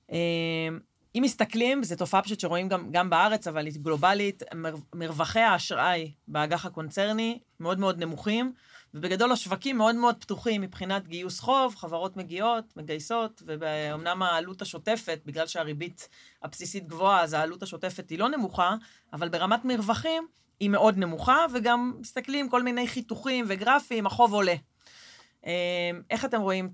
אם מסתכלים, זו תופעה פשוט שרואים גם בארץ, אבל היא גלובלית, מרווחי האשראי באג"ח הקונצרני מאוד מאוד נמוכים, ובגדול השווקים מאוד מאוד פתוחים מבחינת גיוס חוב, חברות מגיעות, מגייסות, ואומנם העלות השוטפת, בגלל שהריבית הבסיסית גבוהה, אז העלות השוטפת היא לא נמוכה, אבל ברמת מרווחים היא מאוד נמוכה, וגם מסתכלים כל מיני חיתוכים וגרפים, החוב עולה. איך אתם רואים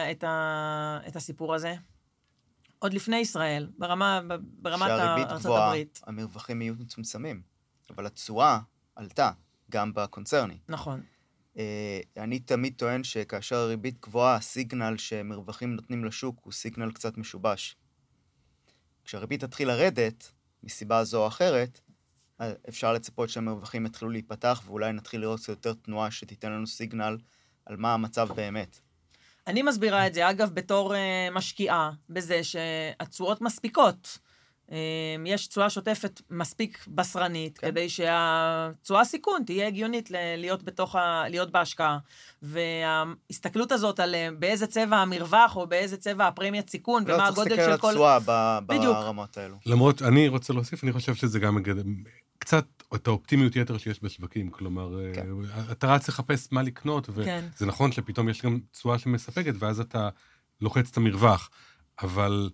את הסיפור הזה? עוד לפני ישראל, ברמת ארצות הברית. המרווחים יהיו מצומצמים, אבל התשואה עלתה גם בקונצרני. נכון. אני תמיד טוען שכאשר הריבית גבוהה, הסיגנל שמרווחים נותנים לשוק הוא סיגנל קצת משובש. כשהריבית תתחיל לרדת, מסיבה זו או אחרת, אפשר לצפות שהמרווחים יתחילו להיפתח, ואולי נתחיל לראות יותר תנועה שתיתן לנו סיגנל על מה המצב באמת. אני מסבירה את זה, אגב, בתור משקיעה, בזה שהתשואות מספיקות. יש תשואה שוטפת מספיק בשרנית, כן. כדי שהתשואה סיכון תהיה הגיונית להיות בהשקעה. וההסתכלות הזאת על באיזה צבע המרווח, או באיזה צבע הפרמיית סיכון, ומה הגודל של כל... לא, צריך להסתכל על התשואה ברמות האלו. למרות, אני רוצה להוסיף, אני חושב שזה גם קצת את האופטימיות יתר שיש בשווקים, כלומר, כן. אתה רץ לחפש מה לקנות, וזה כן. נכון שפתאום יש גם תשואה שמספקת, ואז אתה לוחץ את המרווח, אבל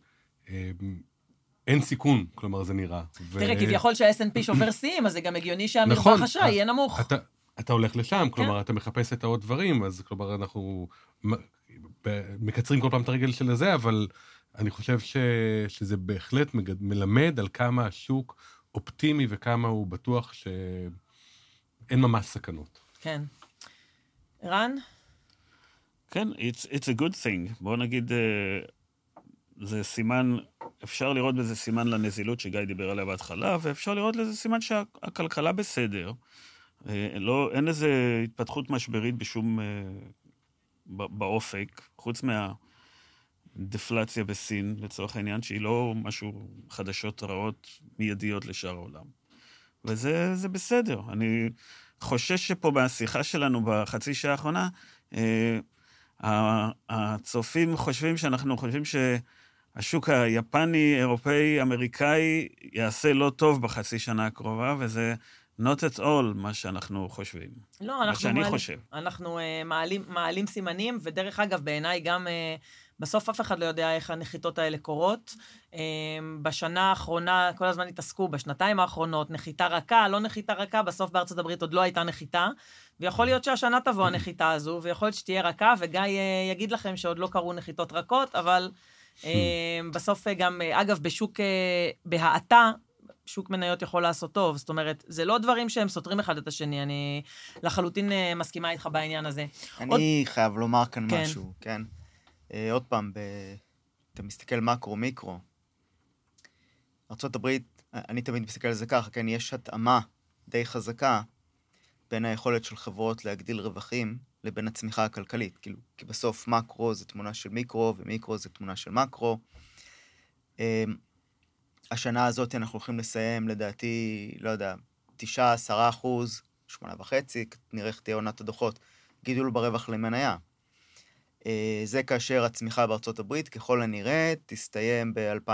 אין סיכון, כלומר זה נראה. תראה, כביכול שה-S&P שובר שיאים, אז זה גם הגיוני שהמרווח השעה יהיה נמוך. אתה הולך לשם, כלומר, אתה מחפש את העוד דברים, אז כלומר, אנחנו מקצרים כל פעם את הרגל של הזה, אבל אני חושב שזה בהחלט מלמד על כמה השוק אופטימי וכמה הוא בטוח שאין ממש סכנות. כן. ערן? כן, it's a good thing. בואו נגיד, זה סימן, אפשר לראות בזה סימן לנזילות שגיא דיבר עליה בהתחלה, ואפשר לראות לזה סימן שהכלכלה בסדר. אין איזה התפתחות משברית בשום, באופק, חוץ מהדפלציה בסין, לצורך העניין, שהיא לא משהו חדשות רעות מיידיות לשאר העולם. וזה בסדר. אני חושש שפה בשיחה שלנו בחצי שעה האחרונה, הצופים חושבים שאנחנו חושבים שהשוק היפני, אירופאי, אמריקאי יעשה לא טוב בחצי שנה הקרובה, וזה not at all מה שאנחנו חושבים. לא, מה שאני חושב. אנחנו מעלים סימנים, ודרך אגב, בעיניי גם בסוף אף אחד לא יודע איך הנחיתות האלה קורות. בשנה האחרונה, כל הזמן התעסקו, בשנתיים האחרונות, נחיתה רכה, לא נחיתה רכה, בסוף בארצות הברית עוד לא הייתה נחיתה, ויכול להיות שהשנה תבוא הנחיתה הזו, ויכול להיות שתהיה רכה, וגיא יגיד לכם שעוד לא קרו נחיתות רכות, אבל בסוף גם, אגב, בשוק בהאטה, שוק מניות יכול לעשות טוב, זאת אומרת, זה לא דברים שהם סותרים אחד את השני, אני לחלוטין מסכימה איתך בעניין הזה. אני חייב לומר כאן משהו, כן? עוד פעם, אתה מסתכל מקרו-מיקרו. ארצות הברית, אני תמיד מסתכל על זה ככה, כן? יש התאמה די חזקה בין היכולת של חברות להגדיל רווחים לבין הצמיחה הכלכלית. כאילו, כי בסוף מקרו זה תמונה של מיקרו, ומיקרו זה תמונה של מקרו. השנה הזאת אנחנו הולכים לסיים, לדעתי, לא יודע, 9-10%, 8.5%, נראה איך תהיה עונת הדוחות, גידול ברווח למניה. זה כאשר הצמיחה בארצות הברית, ככל הנראה, תסתיים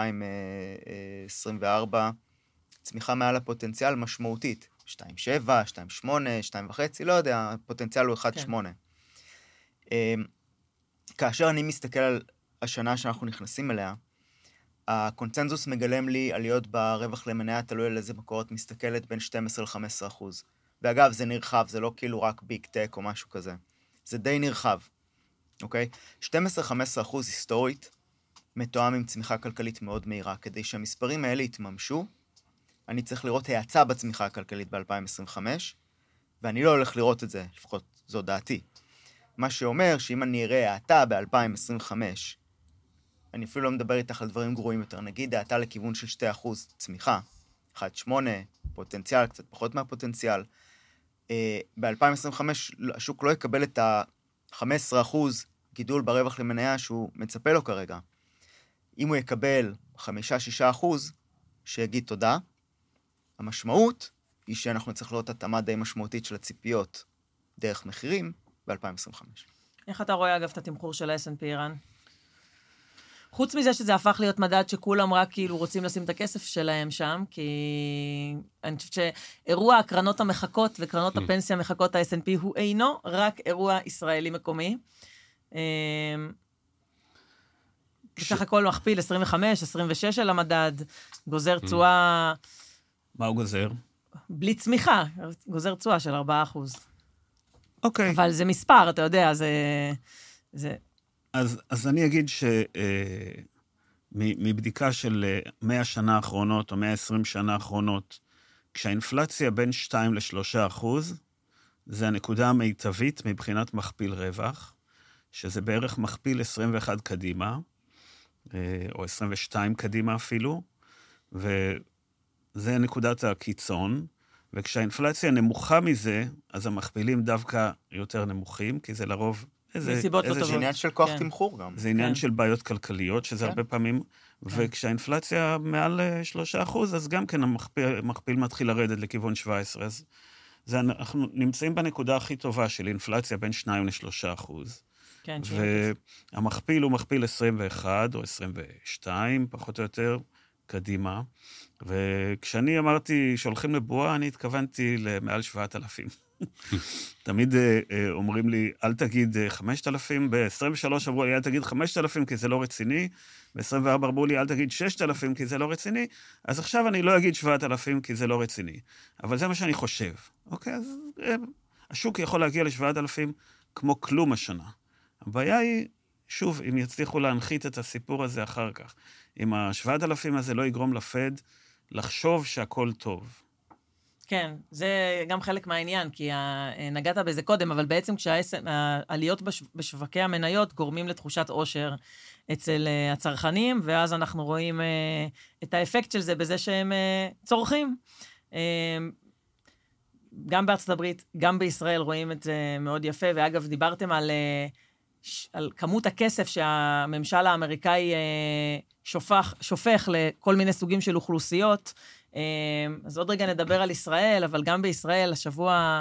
ב-2024, צמיחה מעל הפוטנציאל משמעותית, 2.7, 2.8, 2.5, לא יודע, הפוטנציאל הוא 1.8. כן. כאשר אני מסתכל על השנה שאנחנו נכנסים אליה, הקונצנזוס מגלם לי עליות ברווח למניה, תלוי על איזה מקורות מסתכלת בין 12-15%. ואגב, זה נרחב, זה לא כאילו רק ביג טק או משהו כזה. זה די נרחב, אוקיי? 12-15% היסטורית, מתואם עם צמיחה כלכלית מאוד מהירה. כדי שהמספרים האלה יתממשו, אני צריך לראות האצה בצמיחה הכלכלית ב-2025, ואני לא הולך לראות את זה, לפחות זו דעתי. מה שאומר שאם אני אראה האטה ב-2025, אני אפילו לא מדבר איתך על דברים גרועים יותר. נגיד, האטה לכיוון של 2% צמיחה, 1.8, פוטנציאל, קצת פחות מהפוטנציאל. ב-2025 השוק לא יקבל את ה-15% גידול ברווח למניה שהוא מצפה לו כרגע. אם הוא יקבל 5-6%, שיגיד תודה, המשמעות היא שאנחנו צריך לראות התאמה די משמעותית של הציפיות דרך מחירים ב-2025. איך אתה רואה, אגב, את התמחור של ה-S&P איראן? חוץ מזה שזה הפך להיות מדד שכולם רק כאילו רוצים לשים את הכסף שלהם שם, כי אני חושבת שאירוע הקרנות המחכות וקרנות הפנסיה המחכות ה-S&P הוא אינו רק אירוע ישראלי מקומי. בסך הכל מכפיל 25, 26 של המדד, גוזר תשואה... מה הוא גוזר? בלי צמיחה, גוזר תשואה של 4%. אוקיי. אבל זה מספר, אתה יודע, זה... אז אני אגיד שמבדיקה של 100 שנה האחרונות או 120 שנה האחרונות, כשהאינפלציה בין 2-3%, זה הנקודה המיטבית מבחינת מכפיל רווח, שזה בערך מכפיל 21 קדימה, או 22 קדימה אפילו, וזה נקודת הקיצון, וכשהאינפלציה נמוכה מזה, אז המכפילים דווקא יותר נמוכים, כי זה לרוב... זה עניין של כוח תמחור גם. זה עניין של בעיות כלכליות, שזה הרבה פעמים, וכשהאינפלציה מעל 3%, אז גם כן המכפיל מתחיל לרדת לכיוון 17. אז אנחנו נמצאים בנקודה הכי טובה של אינפלציה בין 2-3%. כן, והמכפיל הוא מכפיל 21 או 22, פחות או יותר, קדימה. וכשאני אמרתי שהולכים לבועה, אני התכוונתי למעל 7,000. תמיד אומרים לי, אל תגיד 5,000, ב-23 אמרו לי, אל תגיד 5,000 כי זה לא רציני, ב-24 אמרו לי, אל תגיד 6,000 כי זה לא רציני, אז עכשיו אני לא אגיד 7,000 כי זה לא רציני. אבל זה מה שאני חושב. אוקיי, אז השוק יכול להגיע ל-7,000 כמו כלום השנה. הבעיה היא, שוב, אם יצליחו להנחית את הסיפור הזה אחר כך, אם ה-7,000 הזה לא יגרום לפד לחשוב שהכל טוב. כן, זה גם חלק מהעניין, כי נגעת בזה קודם, אבל בעצם כשהעליות בשווקי המניות גורמים לתחושת עושר אצל הצרכנים, ואז אנחנו רואים את האפקט של זה בזה שהם צורכים. גם בארצות הברית, גם בישראל רואים את זה מאוד יפה, ואגב, דיברתם על כמות הכסף שהממשל האמריקאי שופך לכל מיני סוגים של אוכלוסיות, אז עוד רגע נדבר על ישראל, אבל גם בישראל, השבוע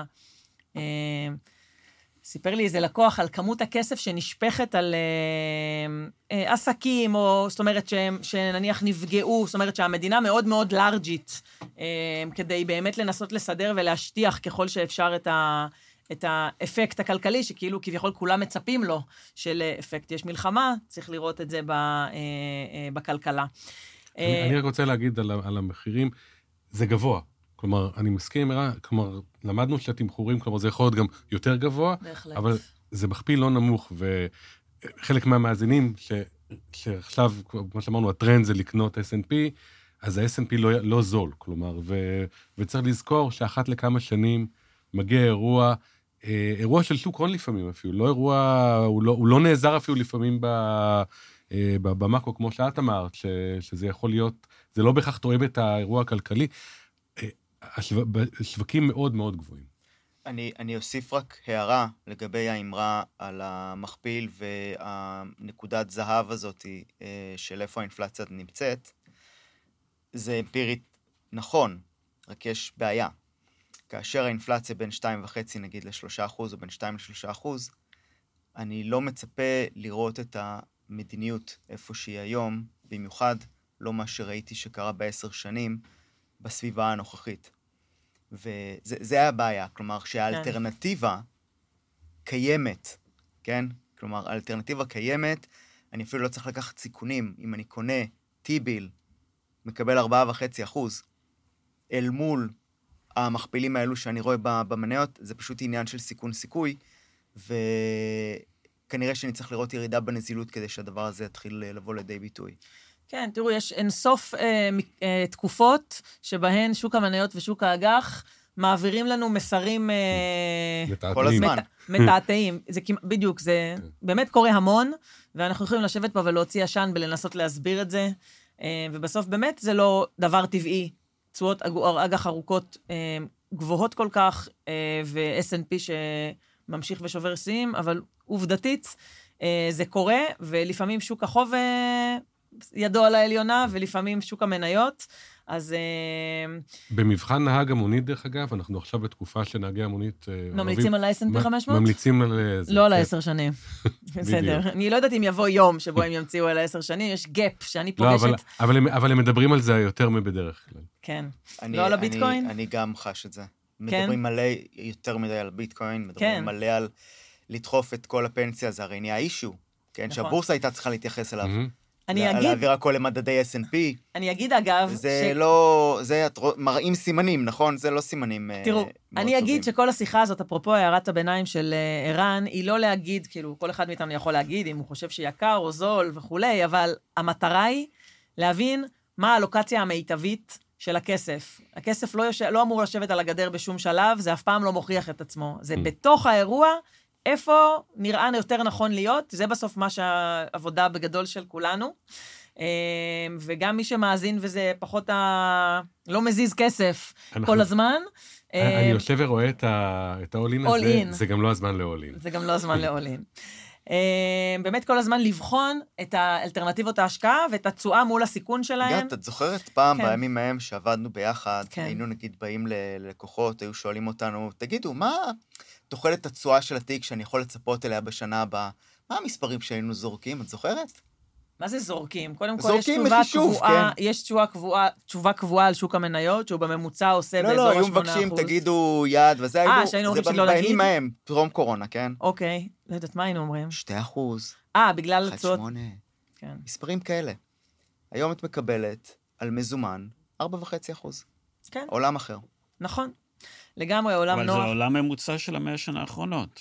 סיפר לי איזה לקוח על כמות הכסף שנשפכת על עסקים, או זאת אומרת שנניח נפגעו, זאת אומרת שהמדינה מאוד מאוד לארג'ית, כדי באמת לנסות לסדר ולהשטיח ככל שאפשר את האפקט הכלכלי, שכאילו כביכול כולם מצפים לו של אפקט. יש מלחמה, צריך לראות את זה בכלכלה. אני רק רוצה להגיד על המחירים, זה גבוה. כלומר, אני מסכים, כלומר, למדנו שהתמחורים, כלומר, זה יכול להיות גם יותר גבוה, בהחלט. אבל זה מכפיל לא נמוך, וחלק מהמאזינים, שעכשיו, כמו שאמרנו, הטרנד זה לקנות S&P, אז ה-S&P לא זול, כלומר, וצריך לזכור שאחת לכמה שנים מגיע אירוע של שוק הון לפעמים אפילו, לא אירוע, הוא לא נעזר אפילו לפעמים במאקרו, כמו שאת אמרת, שזה יכול להיות, זה לא בהכרח תואם את האירוע הכלכלי, השווקים מאוד מאוד גבוהים. אני אוסיף רק הערה לגבי האמרה על המכפיל והנקודת זהב הזאת של איפה האינפלציה נמצאת. זה אמפירית נכון, רק יש בעיה. כאשר האינפלציה בין 2.5 נגיד ל3% או בין 2 ל3%, אני לא מצפה לראות את המדיניות איפה שהיא היום, במיוחד לא מה שראיתי שקרה ב10 שנים בסביבה הנוכחית. וזה הבעיה, כלומר שהאלטרנטיבה קיימת, כן? כלומר, האלטרנטיבה קיימת, אני אפילו לא צריך לקחת סיכונים. אם אני קונה T-ביל, מקבל 4.5%, אל מול המכפילים האלו שאני רואה במניות, זה פשוט עניין של סיכון-סיכוי, וכנראה שאני צריך לראות ירידה בנזילות כדי שהדבר הזה יתחיל לבוא לידי ביטוי. כן, תראו, יש אינסוף תקופות שבהן שוק המניות ושוק האג"ח מעבירים לנו מסרים כל הזמן. מתעתעים. בדיוק, זה באמת קורה המון, ואנחנו יכולים לשבת פה ולהוציא עשן ולנסות להסביר את זה, ובסוף באמת זה לא דבר טבעי. תשואות אג"ח ארוכות גבוהות כל כך, ו-S&P שממשיך ושובר שיאים, אבל עובדתית זה קורה, ולפעמים שוק החוב ידו על העליונה, ולפעמים שוק המניות, אז במבחן נהג המונית, דרך אגב, אנחנו עכשיו בתקופה שנהגי המונית ממליצים על ה-S&P 500? ממליצים על זה. לא על 10 שנים. בסדר. אני לא יודעת אם יבוא יום שבו הם ימציאו על 10 שנים, יש גאפ שאני פוגשת. לא, אבל הם מדברים על זה יותר מבדרך כלל. כן. לא על הביטקוין? אני גם חש את זה. מדברים מלא יותר מדי על ביטקוין, מדברים מלא על לדחוף את כל הפנסיה, זה הרי נהיה אישו, כן? שהבורסה הייתה צריכה להתייחס אליו. להעביר הכל למדדי S&P. אני אגיד אגב... זה לא... זה מראים סימנים, נכון? זה לא סימנים מאוד טובים. תראו, אני אגיד שכל השיחה הזאת, אפרופו הערת הביניים של ערן, היא לא להגיד, כאילו, כל אחד מאיתנו יכול להגיד, אם הוא חושב שיקר או זול וכולי, אבל המטרה היא להבין מה הלוקציה המיטבית של הכסף. הכסף לא אמור לשבת על הגדר בשום שלב, זה אף פעם לא מוכיח את עצמו. זה בתוך האירוע, איפה נראה יותר נכון להיות, זה בסוף מה שהעבודה בגדול של כולנו, וגם מי שמאזין וזה פחות לא מזיז כסף כל הזמן. אני יושב ורואה את ה-all-in הזה, זה גם לא הזמן ל-all-in. זה גם לא הזמן ל-all-in. באמת כל הזמן לבחון את האלטרנטיבות ההשקעה ואת התשואה מול הסיכון שלהם. את זוכרת פעם בימים ההם שעבדנו ביחד, היינו נגיד באים ללקוחות, היו שואלים אותנו, תגידו, מה תוחלת התשואה של התיק שאני יכול לצפות אליה בשנה הבאה? מה המספרים שהיינו זורקים? את זוכרת? מה זה זורקים? קודם כל יש תשובה קבועה על שוק המניות, שהוא בממוצע עושה באזור ה-8%. לא, היו מבקשים, תגידו יד, וזה שהיינו אומרים שלא נגיד? בימים ההם, טרום קורונה, כן? אוקיי, לא יודעת, מה היינו אומרים? 2%. בגלל התשואות. 1.8. כן. מספרים כאלה. היום את מקבלת על מזומן 4.5%. כן. עולם אחר. נכון. לגמרי, עולם נוח. אבל זה עולם ממוצע של 100 השנה האחרונות.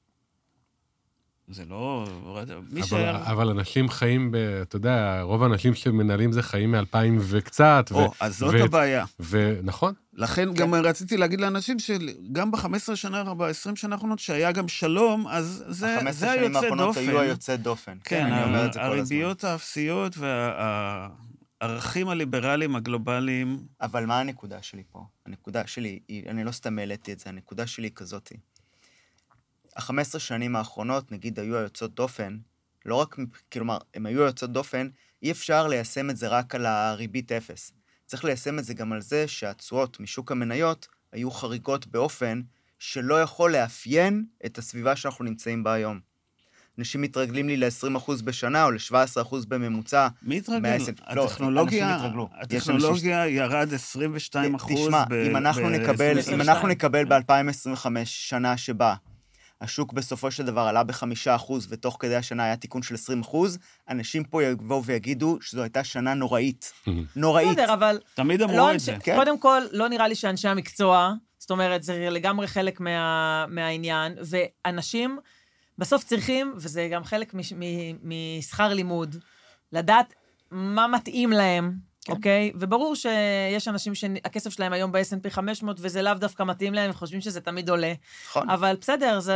זה לא... אבל אנשים חיים, אתה יודע, רוב האנשים שמנהלים זה חיים מ-2000 וקצת. אז זאת הבעיה. נכון. לכן גם רציתי להגיד לאנשים שגם ב-15 שנה, ב-20 שנה האחרונות, שהיה גם שלום, אז זה היוצא דופן. 15 שנים האחרונות היו היוצא דופן. כן, הריביות האפסיות והערכים הליברליים הגלובליים. אבל מה הנקודה שלי פה? הנקודה שלי, אני לא סתם העליתי את זה, הנקודה שלי היא כזאת. 15 שנים האחרונות, נגיד, היו היוצאות דופן, לא רק, כלומר, הם היו היוצאות דופן, אי אפשר ליישם את זה רק על הריבית אפס. צריך ליישם את זה גם על זה שהתשואות משוק המניות היו חריגות באופן שלא יכול לאפיין את הסביבה שאנחנו נמצאים בה היום. אנשים מתרגלים לי ל-20% בשנה או ל-17% בממוצע. מי התרגל? לא, הטכנולוגיה ירד 22% תשמע, אם אנחנו נקבל ב-2025 שנה שבה השוק בסופו של דבר עלה ב5%, ותוך כדי השנה היה תיקון של 20%, אנשים פה יבואו ויגידו שזו הייתה שנה נוראית. נוראית. בסדר, אבל... תמיד אמרו את זה. קודם כל, לא נראה לי שאנשי המקצוע, זאת אומרת, זה לגמרי חלק מהעניין, ואנשים בסוף צריכים, וזה גם חלק משכר לימוד, לדעת מה מתאים להם, אוקיי? וברור שיש אנשים שהכסף שלהם היום ב-S&P 500, וזה לאו דווקא מתאים להם, וחושבים שזה תמיד עולה. נכון. אבל בסדר, זה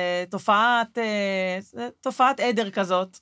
תופעת עדר כזאת,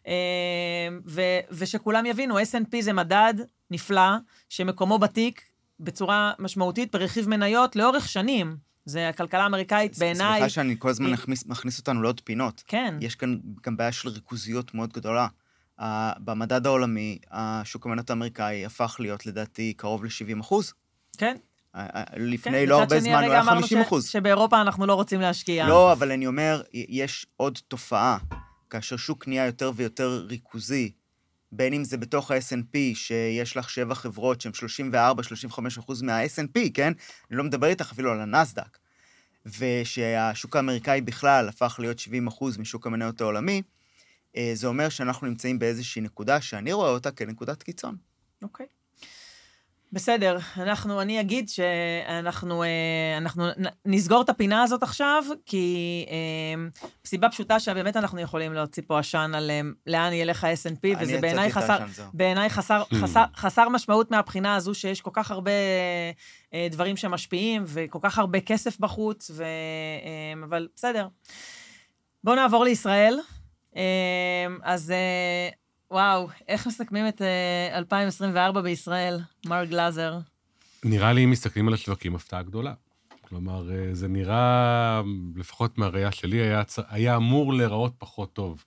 ושכולם יבינו, S&P זה מדד נפלא, שמקומו בתיק בצורה משמעותית, ברכיב מניות לאורך שנים. זה הכלכלה האמריקאית בעיניי. סליחה שאני כל הזמן מכניס אותנו לעוד פינות. כן. יש כאן גם בעיה של ריכוזיות מאוד גדולה. במדד העולמי, השוק המניות האמריקאי הפך להיות לדעתי קרוב ל-70%. כן. לפני לא הרבה זמן הוא היה 50%. שבאירופה אנחנו לא רוצים להשקיע. לא, אבל אני אומר, יש עוד תופעה, כאשר שוק נהיה יותר ויותר ריכוזי, בין אם זה בתוך ה-S&P, שיש לך 7 חברות שהן 34-35% מה-S&P, כן? אני לא מדבר איתך אפילו על הנסדק. ושהשוק האמריקאי בכלל הפך להיות 70% משוק המניות העולמי, זה אומר שאנחנו נמצאים באיזושהי נקודה שאני רואה אותה כנקודת קיצון. אוקיי. בסדר, אני אגיד שאנחנו נסגור את הפינה הזאת עכשיו, כי סיבה פשוטה שבאמת אנחנו יכולים להוציא פה עשן על לאן ילך ה-S&P, וזה בעיניי חסר משמעות מהבחינה הזו, שיש כל כך הרבה דברים שמשפיעים, וכל כך הרבה כסף בחוץ, אבל בסדר. בואו נעבור לישראל. אז וואו, איך מסכמים את 2024 בישראל, מר גלזר? נראה לי אם מסתכלים על השווקים, הפתעה גדולה. כלומר, זה נראה, לפחות מהראייה שלי, היה אמור להיראות פחות טוב.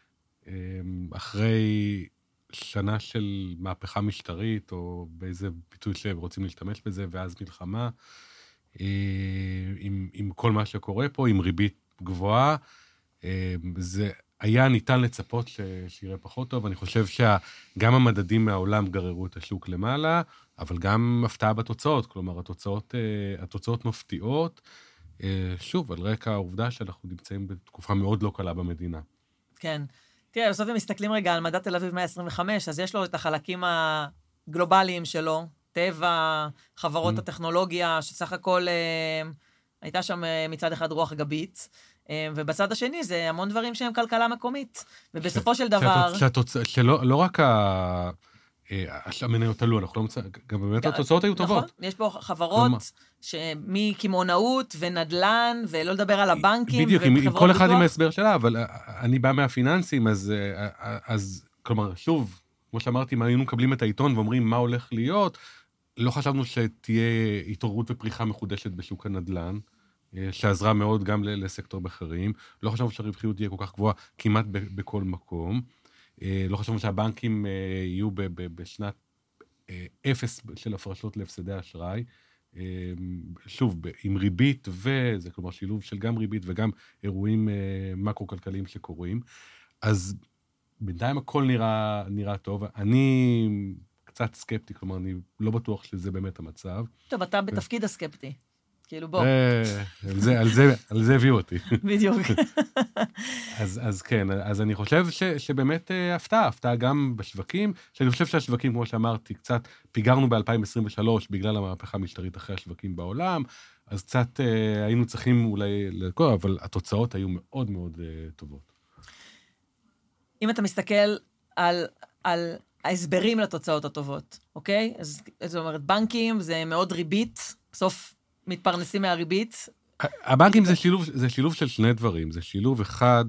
אחרי שנה של מהפכה משטרית, או באיזה ביטוי שרוצים להשתמש בזה, ואז מלחמה, עם כל מה שקורה פה, עם ריבית גבוהה, זה היה ניתן לצפות שיראה פחות טוב. אני חושב שגם המדדים מהעולם גררו את השוק למעלה, אבל גם הפתעה בתוצאות. כלומר, התוצאות מפתיעות, שוב, על רקע העובדה שאנחנו נמצאים בתקופה מאוד לא קלה במדינה. כן. תראה, בסוף אם מסתכלים רגע על מדד תל אביב 125, אז יש לו את החלקים הגלובליים שלו, טבע, חברות הטכנולוגיה, שסך הכל הייתה שם מצד אחד רוח גבית, ובצד השני זה המון דברים שהם כלכלה מקומית. ובסופו של דבר... שלא רק המניות עלו, אנחנו לא מצא... גם באמת התוצאות היו טובות. נכון, יש פה חברות מכימונאות ונדלן, ולא לדבר על הבנקים. בדיוק, עם כל אחד עם ההסבר שלה, אבל אני בא מהפיננסים, אז כלומר, שוב, כמו שאמרתי, אם היינו מקבלים את העיתון ואומרים מה הולך להיות, לא חשבנו שתהיה התעוררות ופריחה מחודשת בשוק הנדלן, שעזרה מאוד גם לסקטור בחרים. לא חשבנו שהרווחיות תהיה כל כך גבוהה כמעט בכל מקום. לא חשבנו שהבנקים יהיו בשנת אפס של הפרשות להפסדי אשראי. שוב, עם ריבית וזה, כלומר שילוב של גם ריבית וגם אירועים מקרו-כלכליים שקורים. אז בינתיים הכל נראה טוב. אני קצת סקפטי, כלומר אני לא בטוח שזה באמת המצב. טוב, אתה בתפקיד הסקפטי. כאילו בוא. על זה הביאו אותי. בדיוק. אז כן, אז אני חושב שבאמת הפתעה גם בשווקים, שאני חושב שהשווקים, כמו שאמרתי, קצת פיגרנו ב-2023 בגלל המהפכה המשטרית אחרי השווקים בעולם, אז קצת היינו צריכים אולי לקרוא, אבל התוצאות היו מאוד מאוד טובות. אם אתה מסתכל על ההסברים לתוצאות הטובות, אוקיי? אז זאת אומרת, בנקים זה מאוד ריבית, בסוף מתפרנסים מהריבית. הבנקים זה שילוב של שני דברים. זה שילוב אחד,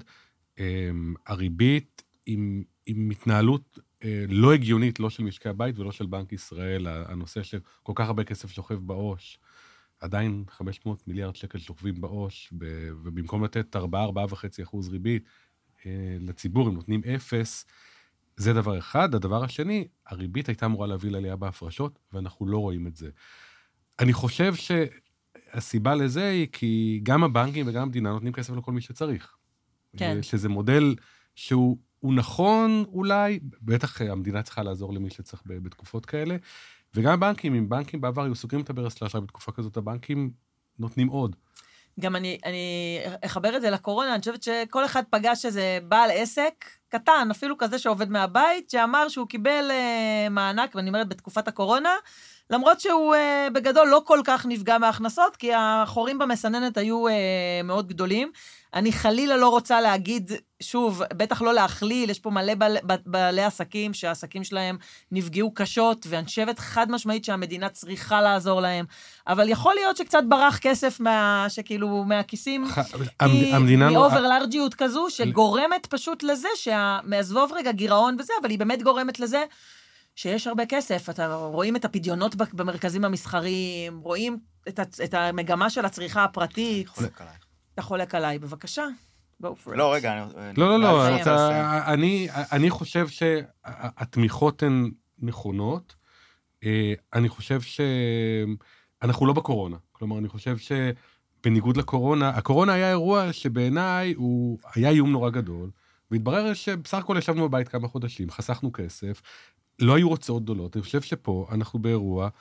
הריבית עם התנהלות לא הגיונית, לא של משקי הבית ולא של בנק ישראל. הנושא של כל כך הרבה כסף שוכב בעו"ש, עדיין 500 מיליארד שקל שוכבים בעו"ש, ובמקום לתת 4.5% ריבית לציבור, הם נותנים 0, זה דבר אחד. הדבר השני, הריבית הייתה אמורה להביא לעלייה בהפרשות, ואנחנו לא רואים את זה. אני חושב שהסיבה לזה היא כי גם הבנקים וגם המדינה נותנים כסף לכל מי שצריך. כן. שזה מודל שהוא נכון אולי, בטח המדינה צריכה לעזור למי שצריך בתקופות כאלה, וגם הבנקים, אם בנקים בעבר היו סוגרים את הברז לאשראי בתקופה כזאת, הבנקים נותנים עוד. גם אני אחבר את זה לקורונה, אני חושבת שכל אחד פגש איזה בעל עסק קטן, אפילו כזה שעובד מהבית, שאמר שהוא קיבל מענק, ואני אומרת בתקופת הקורונה, למרות שהוא בגדול לא כל כך נפגע מההכנסות, כי החורים במסננת היו מאוד גדולים. אני חלילה לא רוצה להגיד, שוב, בטח לא להכליל, יש פה מלא בעלי עסקים, שהעסקים שלהם נפגעו קשות, ואני חושבת חד משמעית שהמדינה צריכה לעזור להם, אבל יכול להיות שקצת ברח כסף שכאילו מהכיסים, מאוברלרג'יות כזו, שגורמת פשוט לזה, מעזבוב רגע גירעון וזה, אבל היא באמת גורמת לזה, שיש הרבה כסף, אתה רואים את הפדיונות במרכזים המסחריים, רואים את המגמה של הצריכה הפרטית. אתה חולק עליי, בבקשה. לא, רגע. לא, אני חושב שהתמיכות הן נכונות. אני חושב שאנחנו לא בקורונה. כלומר, אני חושב שבניגוד לקורונה, הקורונה היה אירוע שבעיניי הוא היה איום נורא גדול, והתברר שבסך הכל ישבנו בבית כמה חודשים, חסכנו כסף, לא היו הוצאות גדולות. אני חושב שפה אנחנו באירוע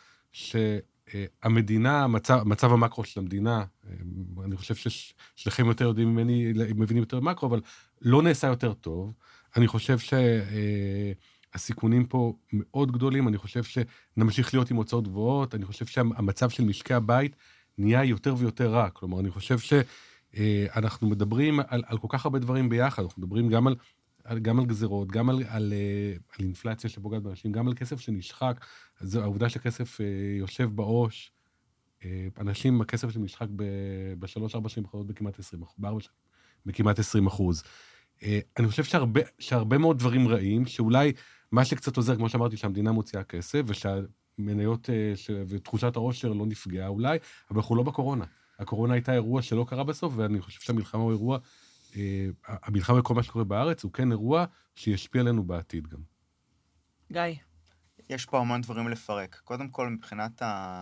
שהמדינה, מצב המקרו של המדינה, אני חושב ששלכם יותר יודעים ממני, מבינים יותר מקרו, אבל לא נעשה יותר טוב. אני חושב שהסיכונים פה מאוד גדולים, אני חושב שנמשיך להיות עם הוצאות גבוהות, אני חושב שהמצב של משקי הבית נהיה יותר ויותר רע. כלומר, אני חושב שאנחנו מדברים על כל כך הרבה דברים ביחד, אנחנו מדברים גם על גזירות, גם על אינפלציה שפוגעת באנשים, גם על כסף שנשחק. זו העובדה שכסף יושב בעו"ש, אנשים, הכסף שנשחק ב3-4 שנים אחרות בכמעט 20%, ב4 שנים, בכמעט 20%. אני חושב שהרבה מאוד דברים רעים, שאולי מה שקצת עוזר, כמו שאמרתי, שהמדינה מוציאה כסף, ושהמניות ותחושת העושר לא נפגעה אולי, אבל אנחנו לא בקורונה. הקורונה הייתה אירוע שלא קרה בסוף, ואני חושב שהמלחמה הוא אירוע, המלחמה וכל מה שקורה בארץ, הוא כן אירוע שישפיע עלינו בעתיד גם. גיא. יש פה המון דברים לפרק. קודם כל, מבחינת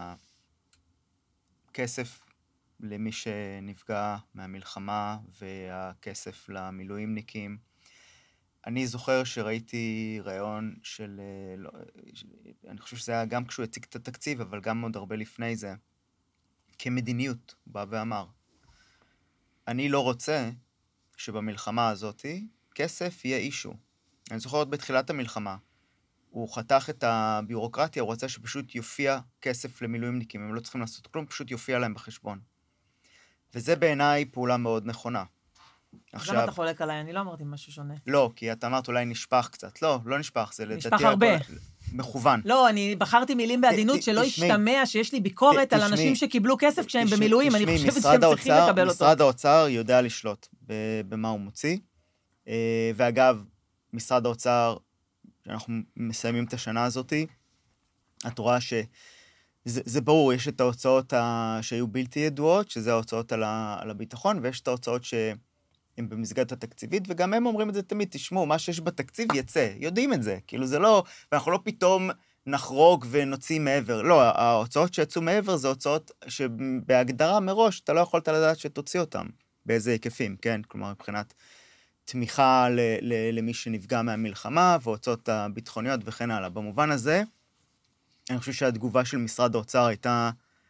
הכסף למי שנפגע מהמלחמה, והכסף למילואימניקים, אני זוכר שראיתי רעיון של, אני חושב שזה היה גם כשהוא הציג את התקציב, אבל גם עוד הרבה לפני זה, כמדיניות, בא ואמר, אני לא רוצה שבמלחמה הזאת כסף יהיה אישו. אני זוכר עוד בתחילת המלחמה, הוא חתך את הביורוקרטיה, הוא רצה שפשוט יופיע כסף למילואימניקים, הם לא צריכים לעשות כלום, פשוט יופיע להם בחשבון. וזה בעיניי פעולה מאוד נכונה. עכשיו... למה אתה חולק עליי? אני לא אמרתי משהו שונה. לא, כי אתה אמרת אולי נשפח קצת. לא, לא נשפח, זה לדעתי... נשפח הרבה. מכוון. לא, אני בחרתי מילים בעדינות שלא ישתמע שיש לי ביקורת על אנשים שקיבלו כסף כשהם במילואים, אני חושבת שהם צריכים לקבל אותו. משרד האוצר יודע לשלוט במה הוא מוציא, ואגב, משרד האוצר, אנחנו מסיימים את השנה הזאת, את רואה שזה ברור, יש את ההוצאות שהיו בלתי ידועות, שזה ההוצאות על הביטחון, ויש את ההוצאות שהן במסגרת התקציבית, וגם הם אומרים את זה תמיד, תשמעו, מה שיש בתקציב יצא, יודעים את זה, כאילו זה לא, ואנחנו לא פתאום נחרוג ונוציא מעבר, לא, ההוצאות שיצאו מעבר זה הוצאות שבהגדרה מראש, אתה לא יכולת לדעת שתוציא אותם, באיזה היקפים, כן? כלומר, מבחינת תמיכה למי שנפגע מהמלחמה, והוצאות הביטחוניות וכן הלאה. במובן הזה, אני חושב שהתגובה של משרד האוצר הייתה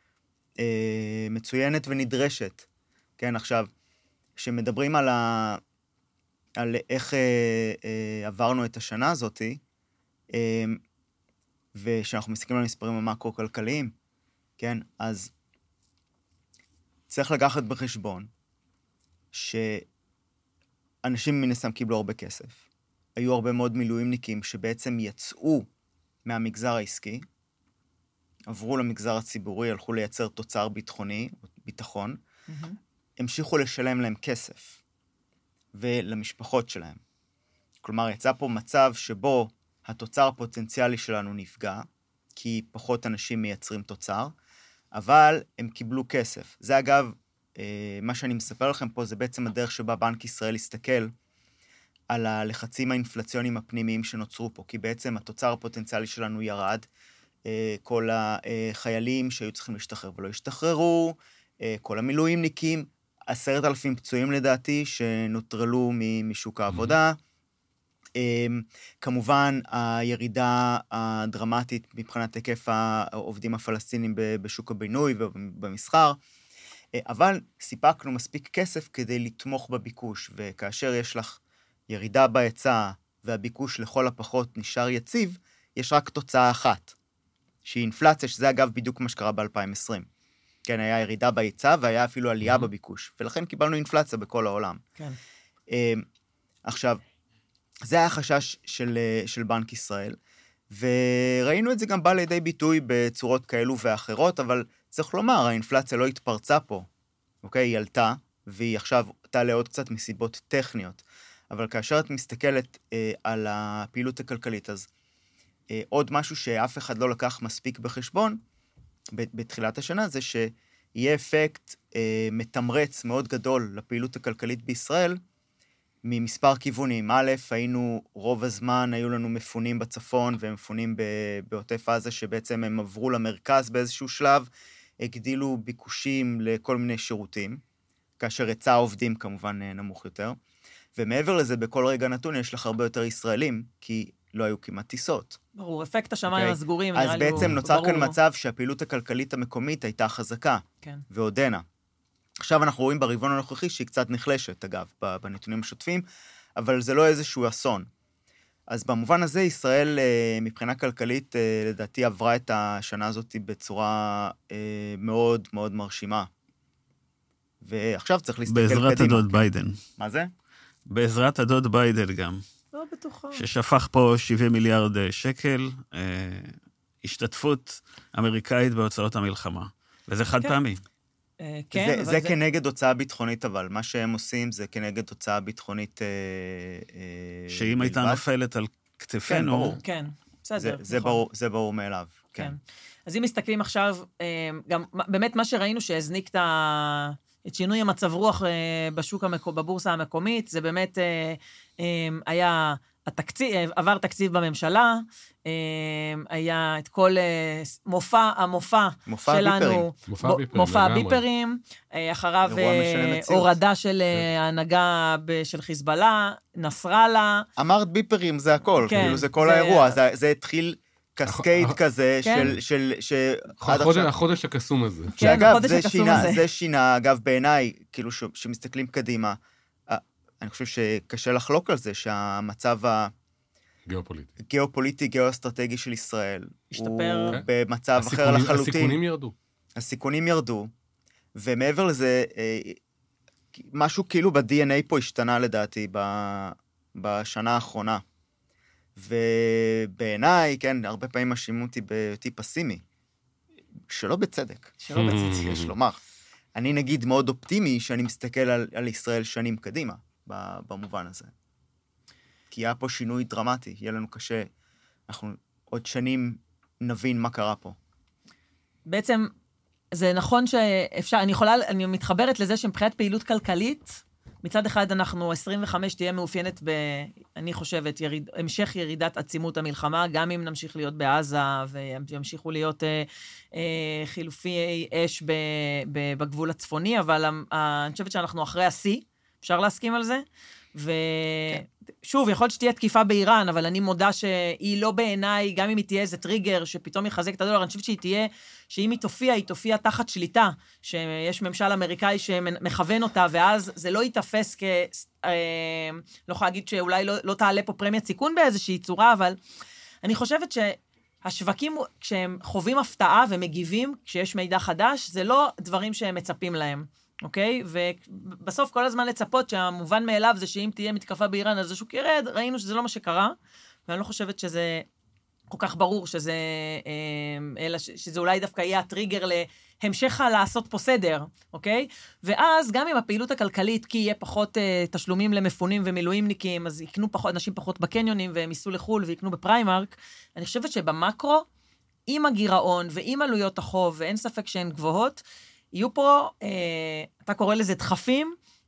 מצוינת ונדרשת. כן, עכשיו, כשמדברים על איך עברנו את השנה הזאת, ושאנחנו מסתכלים על מספרים המקרו-כלכליים, כן, אז צריך לקחת בחשבון שאנשים מן הסתם קיבלו הרבה כסף. היו הרבה מאוד מילואימניקים שבעצם יצאו מהמגזר העסקי, עברו למגזר הציבורי, הלכו לייצר תוצר ביטחוני, ביטחון, המשיכו לשלם להם כסף, ולמשפחות שלהם. כלומר, יצא פה מצב שבו התוצר הפוטנציאלי שלנו נפגע, כי פחות אנשים מייצרים תוצר, אבל הם קיבלו כסף. זה אגב, מה שאני מספר לכם פה, זה בעצם הדרך שבה בנק ישראל הסתכל על הלחצים האינפלציוניים הפנימיים שנוצרו פה, כי בעצם התוצר הפוטנציאלי שלנו ירד, כל החיילים שהיו צריכים להשתחרר ולא השתחררו, כל המילואימניקים, 10,000 פצועים לדעתי שנוטרלו משוק העבודה, כמובן הירידה הדרמטית מבחינת היקף העובדים הפלסטינים בשוק הבינוי ובמסחר, אבל סיפקנו מספיק כסף כדי לתמוך בביקוש, וכאשר יש לך ירידה בהיצע והביקוש לכל הפחות נשאר יציב, יש רק תוצאה אחת, שהיא אינפלציה, שזה אגב בדיוק מה שקרה ב-2020. כן, היה ירידה בהיצע והיה אפילו עלייה בביקוש, ולכן קיבלנו אינפלציה בכל העולם. כן. עכשיו, זה היה החשש של בנק ישראל, וראינו את זה גם בא לידי ביטוי בצורות כאלו ואחרות, אבל צריך לומר, האינפלציה לא התפרצה פה, אוקיי? היא עלתה, והיא עכשיו תעלה עוד קצת מסיבות טכניות, אבל כאשר את מסתכלת על הפעילות הכלכלית, אז עוד משהו שאף אחד לא לקח מספיק בחשבון, בתחילת השנה, זה שיהיה אפקט מתמרץ מאוד גדול לפעילות הכלכלית בישראל, ממספר כיוונים. א', רוב הזמן היו לנו מפונים בצפון, ומפונים בעוטף עזה, שבעצם הם עברו למרכז באיזשהו שלב, הגדילו ביקושים לכל מיני שירותים, כאשר היצע העובדים כמובן נמוך יותר, ומעבר לזה, בכל רגע נתון יש לך הרבה יותר ישראלים, כי לא היו כמעט טיסות. ברור, אפקט השמיים הסגורים, נראה לי אז בעצם נוצר כאן מצב שהפעילות הכלכלית המקומית הייתה חזקה, ועודנה. עכשיו אנחנו רואים ברבעון הנוכחי שהיא קצת נחלשת, אגב, בנתונים השוטפים, אבל זה לא איזשהו אסון. אז במובן הזה, ישראל מבחינה כלכלית, לדעתי עברה את השנה הזאת בצורה מאוד מאוד מרשימה. ועכשיו צריך להסתכל קדימה. בעזרת הדוד ביידן. מה זה? בעזרת הדוד ביידן גם. לא בטוחה. ששפך פה 70 מיליארד שקל, השתתפות אמריקאית בהוצאות המלחמה. וזה חד פעמי. כן, זה כנגד הוצאה ביטחונית, אבל מה שהם עושים זה כנגד הוצאה ביטחונית שאם הייתה נופלת על כתפינו... כן, בסדר. זה ברור מאליו. כן. אז אם מסתכלים עכשיו, גם באמת מה שראינו שהזניק את שינוי המצב רוח בבורסה המקומית, זה באמת היה עבר תקציב בממשלה, היה את כל המופע שלנו, מופע הביפרים, אחריו הורדה של ההנהגה של חיזבאללה, נסראללה. אמרת ביפרים, זה הכל, כאילו זה כל האירוע, זה התחיל קסקייד כזה של... החודש הקסום הזה. שאגב, זה שינה, אגב, בעיניי, כאילו שמסתכלים קדימה, אני חושב שקשה לחלוק על זה, שהמצב גיאופוליטי, גיאו-אסטרטגי של ישראל, הוא במצב אחר לחלוטין. הסיכונים ירדו, ומעבר לזה, משהו כאילו ב-DNA פה השתנה לדעתי בשנה האחרונה. ובעיניי, כן, הרבה פעמים מאשימו אותי בהיותי פסימי, שלא בצדק, יש לומר. אני נגיד מאוד אופטימי שאני מסתכל על ישראל שנים קדימה, במובן הזה. כי היה פה שינוי דרמטי, יהיה לנו קשה, אנחנו עוד שנים נבין מה קרה פה. בעצם, זה נכון שאפשר, אני מתחברת לזה שמבחינת פעילות כלכלית, מצד אחד אנחנו 25 תהיה מאופיינת אני חושבת, המשך ירידת עצימות המלחמה, גם אם נמשיך להיות בעזה, וימשיכו להיות חילופי אש בגבול הצפוני, אבל אני חושבת שאנחנו אחרי השיא, אפשר להסכים על זה, ושוב, יכול להיות שתהיה תקיפה באיראן, אבל אני מודה שהיא לא בעיניי, גם אם היא תהיה איזה טריגר שפתאום יחזק את הדולר, אני חושבת שהיא תהיה, שאם היא תופיע תחת שליטה, שיש ממשל אמריקאי שמכוון אותה, ואז זה לא יתפס לא יכולה להגיד שאולי לא תעלה פה פרמיית סיכון באיזושהי צורה, אבל אני חושבת שהשווקים, כשהם חווים הפתעה ומגיבים, כשיש מידע חדש, זה לא דברים שהם מצפים להם. אוקיי? ובסוף כל הזמן לצפות שהמובן מאליו זה שאם תהיה מתקפה באיראן, אז השוק ירד, ראינו שזה לא מה שקרה, ואני לא חושבת שזה כל כך ברור שזה, אלא שזה אולי דווקא יהיה הטריגר להמשך לעשות פה סדר, אוקיי? ואז גם עם הפעילות הכלכלית, כי יהיה פחות תשלומים למפונים ומילואימניקים, אז יקנו אנשים פחות בקניונים, והם ייסעו לחול ויקנו בפריימרק, אני חושבת שבמקרו, עם הגירעון ועם עלויות החוב, ואין ספק שהן גבוהות, יהיו פה, אתה קורא לזה דחפים,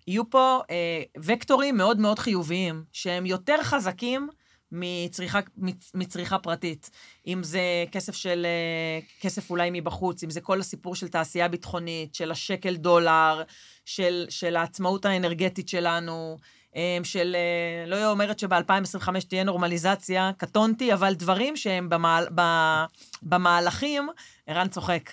יהיו פה וקטורים מאוד מאוד חיוביים, שהם יותר חזקים מצריכה פרטית. אם זה כסף אולי מבחוץ, אם זה כל הסיפור של תעשייה ביטחונית, של השקל דולר, של העצמאות האנרגטית שלנו, לא אומרת שב-2025 תהיה נורמליזציה, קטונתי, אבל דברים שהם במהלכים, ערן צוחק,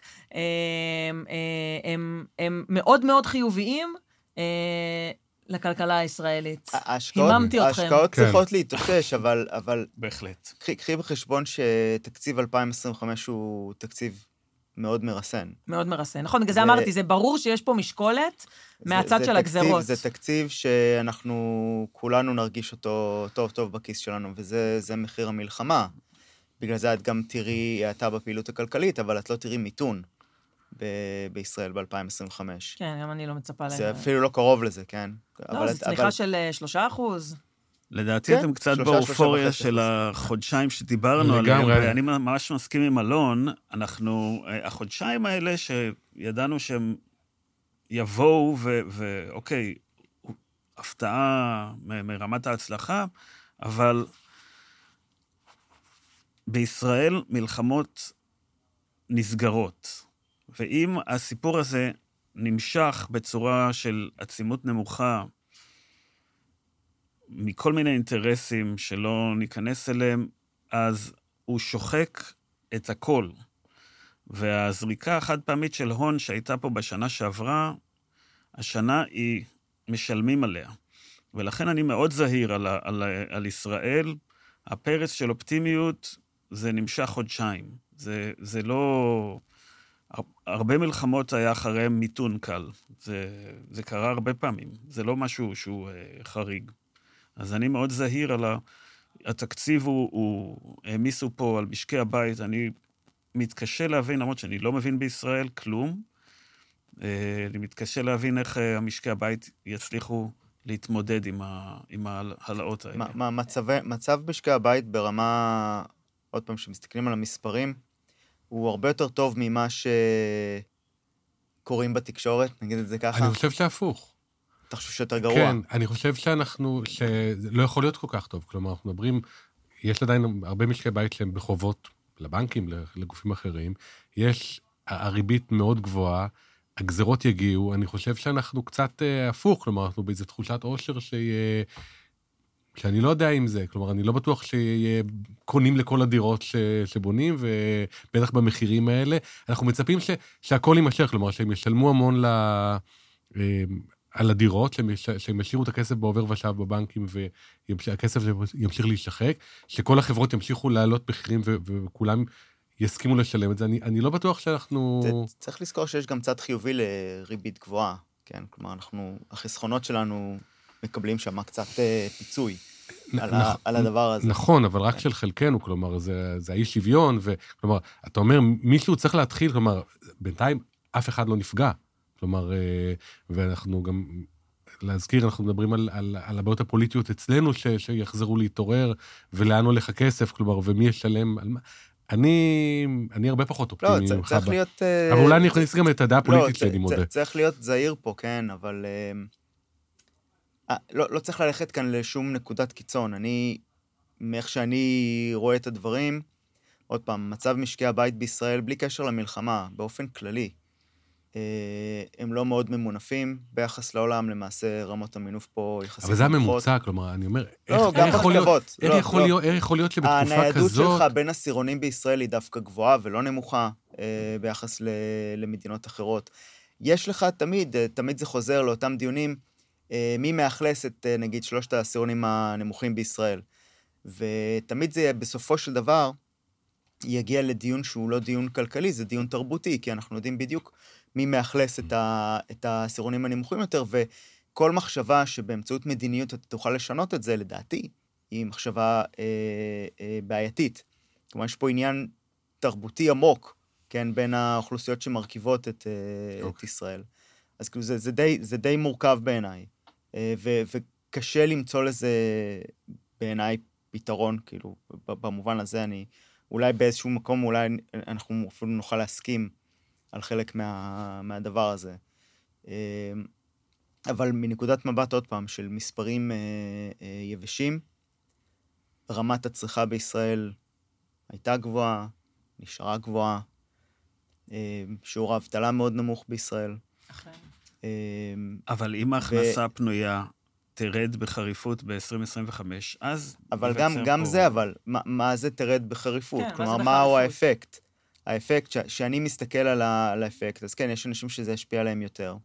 הם מאוד מאוד חיוביים לכלכלה הישראלית. היממתי אתכם. ההשקעות צריכות להתאושש, אבל... בהחלט. קחי בחשבון שתקציב 2025 הוא תקציב מאוד מרסן. מאוד מרסן. נכון, בגלל זה אמרתי, זה ברור שיש פה משקולת מהצד של הגזרות. זה תקציב שאנחנו כולנו נרגיש אותו טוב טוב בכיס שלנו, וזה מחיר המלחמה. בגלל זה את גם תראי האטה בפעילות הכלכלית, אבל את לא תראי מיתון בישראל ב-2025. כן, גם אני לא מצפה זה אפילו לא קרוב לזה, כן? לא, זו צמיחה של 3%. לדעתי אתם קצת באופוריה של החודשיים שדיברנו עליהם, ואני ממש מסכים עם אלון, החודשיים האלה שידענו שהם יבואו, ואוקיי, הפתעה מרמת ההצלחה, אבל בישראל מלחמות נסגרות, ואם הסיפור הזה נמשך בצורה של עצימות נמוכה, מכל מיני אינטרסים שלא ניכנס אליהם, אז הוא שוחק את הכל. והזריקה החד פעמית של הון שהייתה פה בשנה שעברה, השנה היא משלמים עליה. ולכן אני מאוד זהיר על ישראל. הפרץ של אופטימיות זה נמשך חודשיים. זה לא... הרבה מלחמות היה אחריהם מיתון קל. זה קרה הרבה פעמים. זה לא משהו שהוא חריג. אז אני מאוד זהיר על התקציב, הוא העמיסו פה על משקי הבית, אני מתקשה להבין, למרות שאני לא מבין בישראל כלום, אני מתקשה להבין איך המשקי הבית יצליחו להתמודד עם ההעלאות האלה. מצב משקי הבית ברמה, עוד פעם, שמסתכלים על המספרים, הוא הרבה יותר טוב ממה שקוראים בתקשורת, נגיד את זה ככה. אני חושב שהפוך. אתה חושב שיותר גרוע? כן, אני חושב שזה לא יכול להיות כל כך טוב. כלומר, אנחנו מדברים, יש עדיין הרבה משקי בית שהם בחובות לבנקים, לגופים אחרים. יש הריבית מאוד גבוהה, הגזרות יגיעו. אני חושב שאנחנו קצת הפוך, כלומר, אנחנו באיזו תחושת עושר שאני לא יודע אם זה. כלומר, אני לא בטוח שקונים לכל הדירות שבונים, ובטח במחירים האלה. אנחנו מצפים שהכל יימשך, כלומר, שהם ישלמו המון על הדירות, שהם ישאירו את הכסף בעובר ושב בבנקים, והכסף ימשיך להישחק, שכל החברות ימשיכו לעלות מחירים, וכולם יסכימו לשלם את זה. אני לא בטוח שאנחנו... צריך לזכור שיש גם צד חיובי לריבית גבוהה, כן? כלומר, החסכונות שלנו מקבלים שם קצת פיצוי על הדבר הזה. נכון, אבל רק של חלקנו, כלומר, זה האי שוויון, וכלומר, אתה אומר, מישהו צריך להתחיל, כלומר, בינתיים אף אחד לא נפגע. כלומר, ואנחנו גם, להזכיר, אנחנו מדברים על הבעיות הפוליטיות אצלנו, שיחזרו להתעורר, ולאן הולך הכסף, כלומר, ומי ישלם על מה. אני הרבה פחות אופטימי. לא, צריך להיות... אבל אולי אני אכניס גם את הדעה הפוליטית שאני מודה. צריך להיות זהיר פה, כן, אבל... לא צריך ללכת כאן לשום נקודת קיצון. מאיך שאני רואה את הדברים, עוד פעם, מצב משקי הבית בישראל, בלי קשר למלחמה, באופן כללי, הם לא מאוד ממונפים, ביחס לעולם, למעשה רמות המינוף פה יחסית. אבל זה הממוצע, כלומר, אני אומר, איך יכול להיות שבתקופה כזאת... הניידות שלך בין הסירונים בישראל היא דווקא גבוהה ולא נמוכה, ביחס למדינות אחרות. יש לך תמיד זה חוזר לאותם דיונים, מי מאכלס את, נגיד, 3 הסירונים הנמוכים בישראל. ותמיד זה בסופו של דבר, יגיע לדיון שהוא לא דיון כלכלי, זה דיון תרבותי, כי אנחנו יודעים בדיוק מי מאכלס את הסירונים הנמוכים יותר, וכל מחשבה שבאמצעות מדיניות אתה תוכל לשנות את זה, לדעתי, היא מחשבה בעייתית. כלומר, יש פה עניין תרבותי עמוק, כן, בין האוכלוסיות שמרכיבות את ישראל. אז כאילו זה די מורכב בעיניי, וקשה למצוא לזה בעיניי פתרון, כאילו, במובן הזה אולי באיזשהו מקום, אולי אנחנו אפילו נוכל להסכים על חלק מהדבר הזה. אבל מנקודת מבט עוד פעם, של מספרים יבשים, רמת הצריכה בישראל הייתה גבוהה, נשארה גבוהה, שיעור האבטלה מאוד נמוך בישראל. אבל אם ההכנסה הפנויה תרד בחריפות ב-2025, אז... אבל גם זה, אבל מה זה תרד בחריפות? כן, כלומר, מהו האפקט? האפקט, שאני מסתכל על האפקט, אז כן, יש אנשים שזה ישפיע עליהם יותר.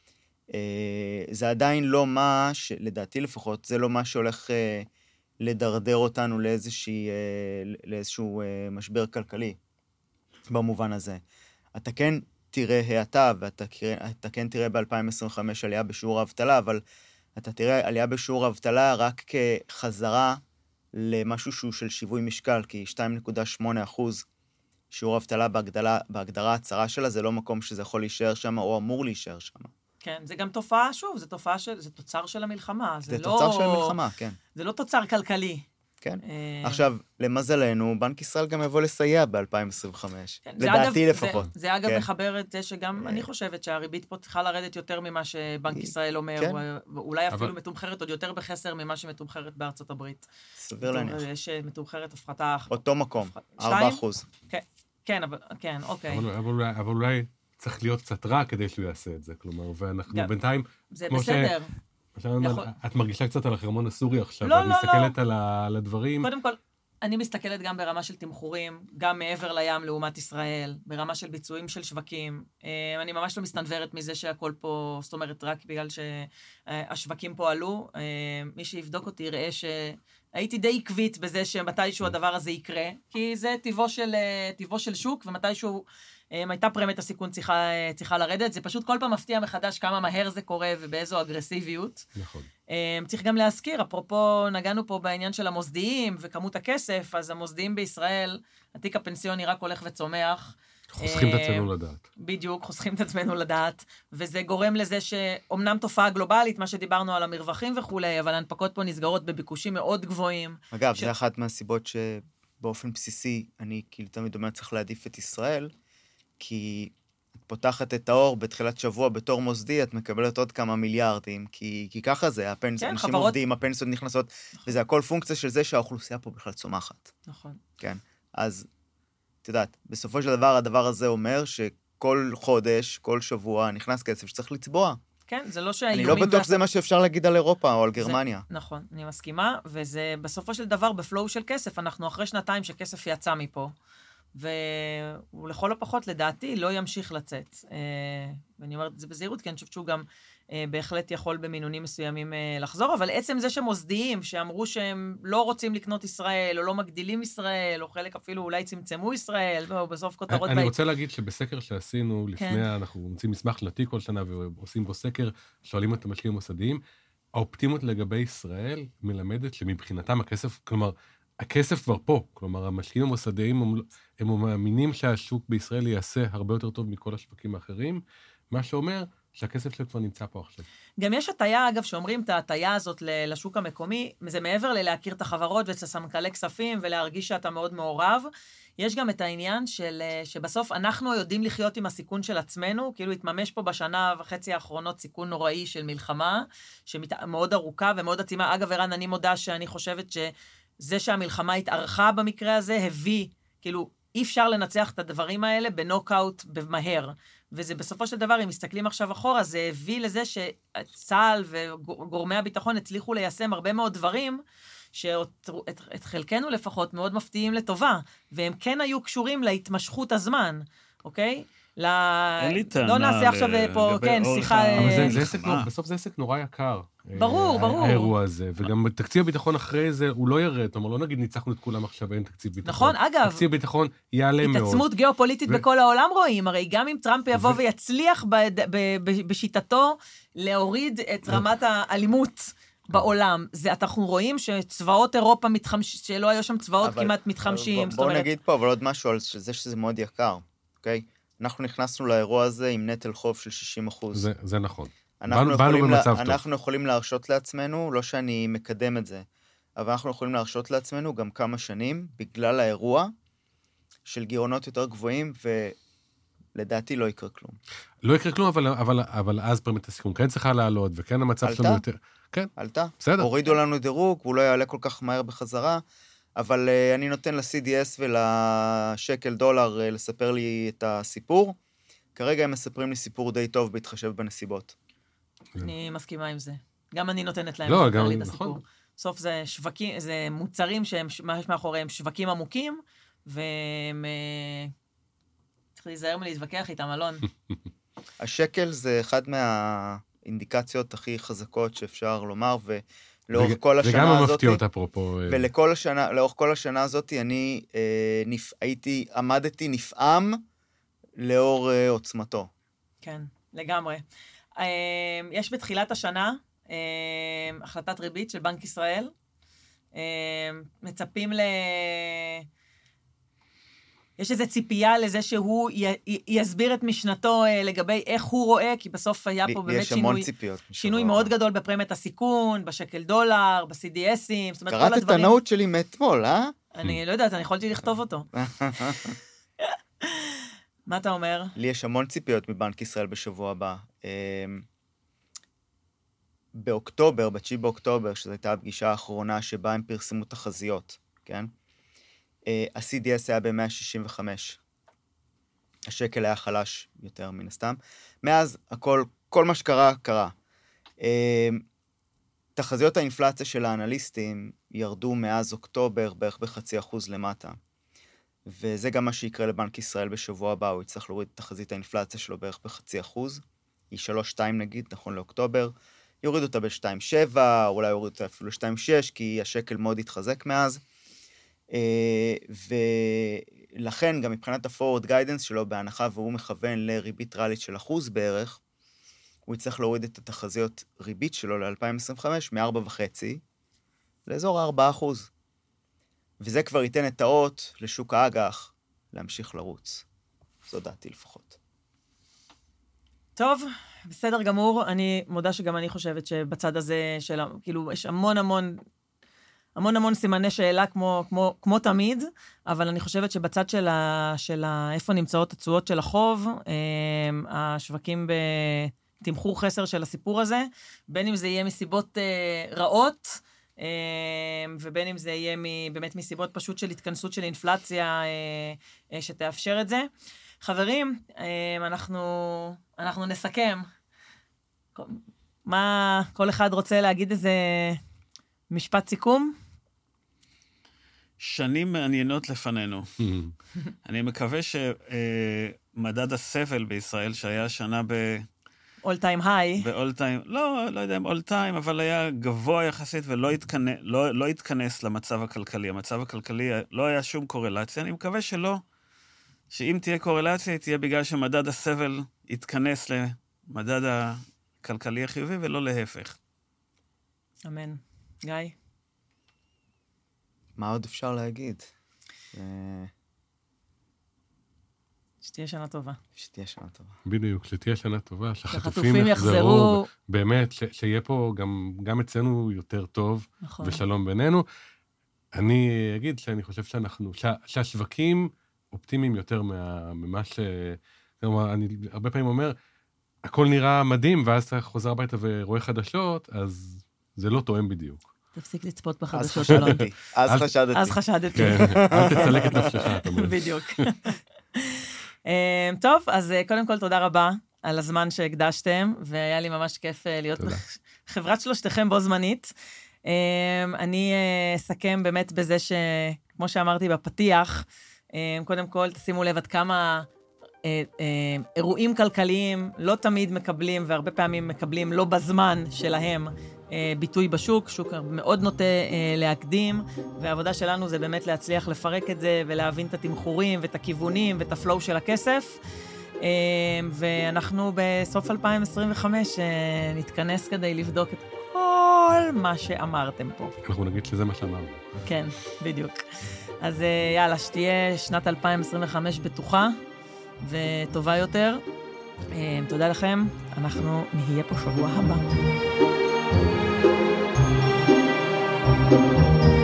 זה עדיין לא מה, לדעתי לפחות, זה לא מה שהולך לדרדר אותנו לאיזשהו משבר כלכלי, במובן הזה. אתה כן תראה האטה, ואתה כן תראה ב-2025 עלייה בשיעור האבטלה, אבל אתה תראה עלייה בשיעור האבטלה רק כחזרה למשהו שהוא של שיווי משקל, כי 2.8% שיעור האבטלה בהגדרה הצרה שלה, זה לא מקום שזה יכול להישאר שם, או אמור להישאר שם. כן, זה גם תופעה, שוב, זה תוצר של המלחמה. זה תוצר של המלחמה, כן. זה לא תוצר כלכלי. כן. עכשיו, למזלנו, בנק ישראל גם יבוא לסייע ב-2025. לדעתי לפחות. זה אגב מחבר את זה שגם אני חושבת שהריבית פה צריכה לרדת יותר ממה שבנק ישראל אומר, ואולי אפילו מתומחרת עוד יותר בחסר ממה שמתומחרת בארצות הברית. סביר להניח. יש מתומחרת הפחתה... אותו מקום, 4%. כן, אבל, כן, אוקיי. אבל אולי צריך להיות קצת רע כדי שהוא יעשה את זה, כלומר, ואנחנו בינתיים... זה בסדר. את מרגישה קצת על החרמון הסורי עכשיו, ואת מסתכלת על הדברים. קודם כל, אני מסתכלת גם ברמה של תמחורים, גם מעבר לים לעומת ישראל, ברמה של ביצועים של שווקים. אני ממש לא מסתנוורת מזה שהכל פה, זאת אומרת, רק בגלל שהשווקים פה עלו. מי שיבדוק אותי יראה שהייתי די עקבית בזה שמתישהו הדבר הזה יקרה, כי זה טבעו של שוק, ומתישהו הייתה פרמיית הסיכון צריכה לרדת. זה פשוט כל פעם מפתיע מחדש כמה מהר זה קורה ובאיזו אגרסיביות. נכון. צריך גם להזכיר, אפרופו נגענו פה בעניין של המוסדיים וכמות הכסף, אז המוסדיים בישראל, התיק הפנסיוני רק הולך וצומח. חוסכים את עצמנו לדעת. בדיוק, חוסכים את עצמנו לדעת, וזה גורם לזה שאומנם תופעה גלובלית, מה שדיברנו על המרווחים וכולי, אבל ההנפקות פה נסגרות בביקושים מאוד גבוהים. אגב, זה אחת מהסיבות שבאופן בסיסי, אני כאילו תמיד אומר צריך להעדיף את ישראל, כי את פותחת את האור בתחילת שבוע בתור מוסדי, את מקבלת עוד כמה מיליארדים, כי ככה זה, אנשים עובדים, הפנסיות נכנסות, וזה הכל פונקציה של זה שהאוכלוסייה פה בכלל צומחת. נכון. כן, אז את יודעת, בסופו של דבר, הדבר הזה אומר שכל חודש, כל שבוע, נכנס כסף שצריך לצבוע. כן, זה לא שהאיומים... אני לא בטוח שזה מה שאפשר להגיד על אירופה או על גרמניה. נכון, אני מסכימה, וזה בסופו של דבר בפלואו של כסף, אנחנו אחרי שנתיים שכסף יצא מפה, והוא לכל הפחות, לדעתי, לא ימשיך לצאת. ואני אומרת את זה בזהירות, כי אני חושבת שהוא גם בהחלט יכול במינונים מסוימים לחזור, אבל עצם זה שמוסדיים, שאמרו שהם לא רוצים לקנות ישראל, או לא מגדילים ישראל, או חלק אפילו אולי צמצמו ישראל, ובסוף כותרות... אני רוצה להגיד שבסקר שעשינו לפני, אנחנו מוצאים מסמך שנתי כל שנה, ועושים בו סקר, שואלים את המשקיעים המוסדיים, האופטימיות לגבי ישראל מלמדת שמבחינתם הכסף, כלומר, הכסף כבר פה, כלומר, המשקיעים המוסדיים הם מאמינים שהשוק בישראל יעשה הרבה יותר טוב מכל השווקים האחרים, מה שאומר שהכסף שלו כבר נמצא פה עכשיו. גם יש הטיה, אגב, שאומרים את ההטיה הזאת לשוק המקומי, זה מעבר ללהכיר את החברות ואת הסמנכ"לי כספים ולהרגיש שאתה מאוד מעורב, יש גם את העניין שבסוף אנחנו יודעים לחיות עם הסיכון של עצמנו, כאילו התממש פה בשנה וחצי האחרונות סיכון נוראי של מלחמה, שמאוד ארוכה ומאוד עצימה. אגב, ערן, אני מודה שאני חושבת שזה שהמלחמה התארכה במקרה הזה, הביא, כאילו, אי אפשר לנצח את הדברים האלה בנוקאוט במהר. וזה בסופו של דבר, אם מסתכלים עכשיו אחורה, זה הביא לזה שצה"ל וגורמי הביטחון הצליחו ליישם הרבה מאוד דברים, שאת חלקנו לפחות מאוד מפתיעים לטובה, והם כן היו קשורים להתמשכות הזמן, אוקיי? אין לי טענה. לא נעשה עכשיו פה, כן, שיחה... אבל בסוף זה עסק נורא יקר. ברור. האירוע הזה, וגם תקציב הביטחון אחרי זה, הוא לא ירד, כלומר, לא נגיד ניצחנו את כולם עכשיו, אין תקציב ביטחון. נכון, אגב. תקציב ביטחון יעלה מאוד. התעצמות גיאופוליטית בכל העולם רואים, הרי גם אם טראמפ יבוא ויצליח בשיטתו להוריד את רמת האלימות בעולם, אנחנו רואים שצבאות אירופה שלא היו שם צבאות כמעט מתחמשים. בואו נגיד פה, אבל עוד משהו על זה שזה מאוד יקר, אוקיי? אנחנו נכנסנו לאירוע הזה עם נטל חוב של 60%. זה נכון. אנחנו יכולים להרשות לעצמנו, לא שאני מקדם את זה, אבל אנחנו יכולים להרשות לעצמנו גם כמה שנים, בגלל האירוע של גירעונות יותר גבוהים, לדעתי לא יקרה כלום. לא יקרה כלום, אבל אז פרמיית הסיכון כן צריכה לעלות, וכן המצב שלנו יותר... כן, עלתה. בסדר. הורידו לנו דירוג, הוא לא יעלה כל כך מהר בחזרה, אבל אני נותן ל-CDS ולשקל דולר לספר לי את הסיפור. כרגע הם מספרים לי סיפור די טוב בהתחשב בנסיבות. אני מסכימה עם זה. גם אני נותנת להם לא, לספר לי את נכון. הסיפור. בסוף זה שווקים, זה מוצרים שהם מאחוריהם שווקים עמוקים, והם... צריך להיזהר מלהתווכח איתם, אלון. השקל זה אחד מהאינדיקציות הכי חזקות שאפשר לומר, ולאורך כל השנה הזאת... וגם המפתיעות אפרופו... ולאורך כל השנה הזאת אני עמדתי נפעם לאור עוצמתו. כן, לגמרי. יש בתחילת השנה החלטת ריבית של בנק ישראל. מצפים יש איזו ציפייה לזה שהוא יסביר את משנתו לגבי איך הוא רואה, כי בסוף היה פה באמת שינוי מאוד גדול בפרמיית הסיכון, בשקל דולר, ב-CDSים. קראת את הנוט שלי מאתמול, אה? אני לא יודעת, אני יכולתי לכתוב אותו. מה אתה אומר? לי יש המון ציפיות מבנק ישראל בשבוע הבא. באוקטובר, ב-9 באוקטובר, שזו הייתה הפגישה האחרונה שבה הם פרסמו תחזיות, כן? ה-CDS היה ב-165. השקל היה חלש יותר מן הסתם. מאז, כל מה שקרה, קרה. תחזיות האינפלציה של האנליסטים ירדו מאז אוקטובר בערך ב0.5% למטה. וזה גם מה שיקרה לבנק ישראל בשבוע הבא, הוא יצטרך להוריד את תחזית האינפלציה שלו בערך ב0.5%. היא 3.2 נגיד, נכון לאוקטובר. יוריד אותה ב-2.7, אולי יוריד אותה אפילו 2.6, כי השקל מאוד התחזק מאז. ולכן גם מבחינת ה-forward guidance שלו, בהנחה והוא מכוון לריבית ריאלית של 1% בערך, הוא יצטרך להוריד את התחזיות ריבית שלו ל-2025 מ-4.5 לאזור 4%. וזה כבר ייתן את האות לשוק האג"ח להמשיך לרוץ. זו דעתי לפחות. טוב, בסדר גמור. אני מודה שגם אני חושבת שבצד הזה של, כאילו, יש המון סימני שאלה כמו תמיד, אבל אני חושבת שבצד של איפה נמצאות התשואות של החוב, השווקים בתמחור חסר של הסיפור הזה, בין אם זה יהיה מסיבות רעות, ובין אם זה יהיה באמת מסיבות פשוט של התכנסות של אינפלציה שתאפשר את זה. חברים, אנחנו נסכם. מה כל אחד רוצה להגיד איזה משפט סיכום? שנים מעניינות לפנינו. אני מקווה שמדד הסבל בישראל, שהיה שנה all time high. ב-all time, לא יודע אם all time, אבל היה גבוה יחסית ולא התכנס למצב הכלכלי. המצב הכלכלי לא היה שום קורלציה. אני מקווה שלא, שאם תהיה קורלציה, היא תהיה בגלל שמדד הסבל יתכנס למדד הכלכלי החיובי ולא להפך. אמן. גיא? מה עוד אפשר להגיד? שתהיה שנה טובה. שתהיה שנה טובה. בדיוק, שתהיה שנה טובה, שהחטופים יחזרו. באמת, שיהיה פה גם אצלנו יותר טוב, נכון. ושלום בינינו. אני אגיד שאני חושב שהשווקים אופטימיים יותר ממה כלומר, אני הרבה פעמים אומר, הכל נראה מדהים, ואז אתה חוזר הביתה ורואה חדשות, אז זה לא תואם בדיוק. תפסיק לצפות בחדשות שלנו. אז חשדתי. כן, אל תצלק את נפשך, אתה אומר. בדיוק. טוב, אז קודם כל תודה רבה על הזמן שהקדשתם, והיה לי ממש כיף להיות בחברת שלושתכם בו זמנית. אני אסכם באמת בזה שכמו שאמרתי בפתיח, קודם כל תשימו לב עד כמה אירועים כלכליים לא תמיד מקבלים, והרבה פעמים מקבלים לא בזמן שלהם ביטוי בשוק, שוק מאוד נוטה להקדים, והעבודה שלנו זה באמת להצליח לפרק את זה, ולהבין את התמחורים ואת הכיוונים ואת הפלואו של הכסף, ואנחנו בסוף 2025 נתכנס כדי לבדוק את כל מה שאמרתם פה. אנחנו נגיד שזה מה שאמרנו. כן, בדיוק. אז יאללה, שתהיה שנת 2025 בטוחה וטובה יותר. תודה לכם, אנחנו נהיה פה שבוע הבא.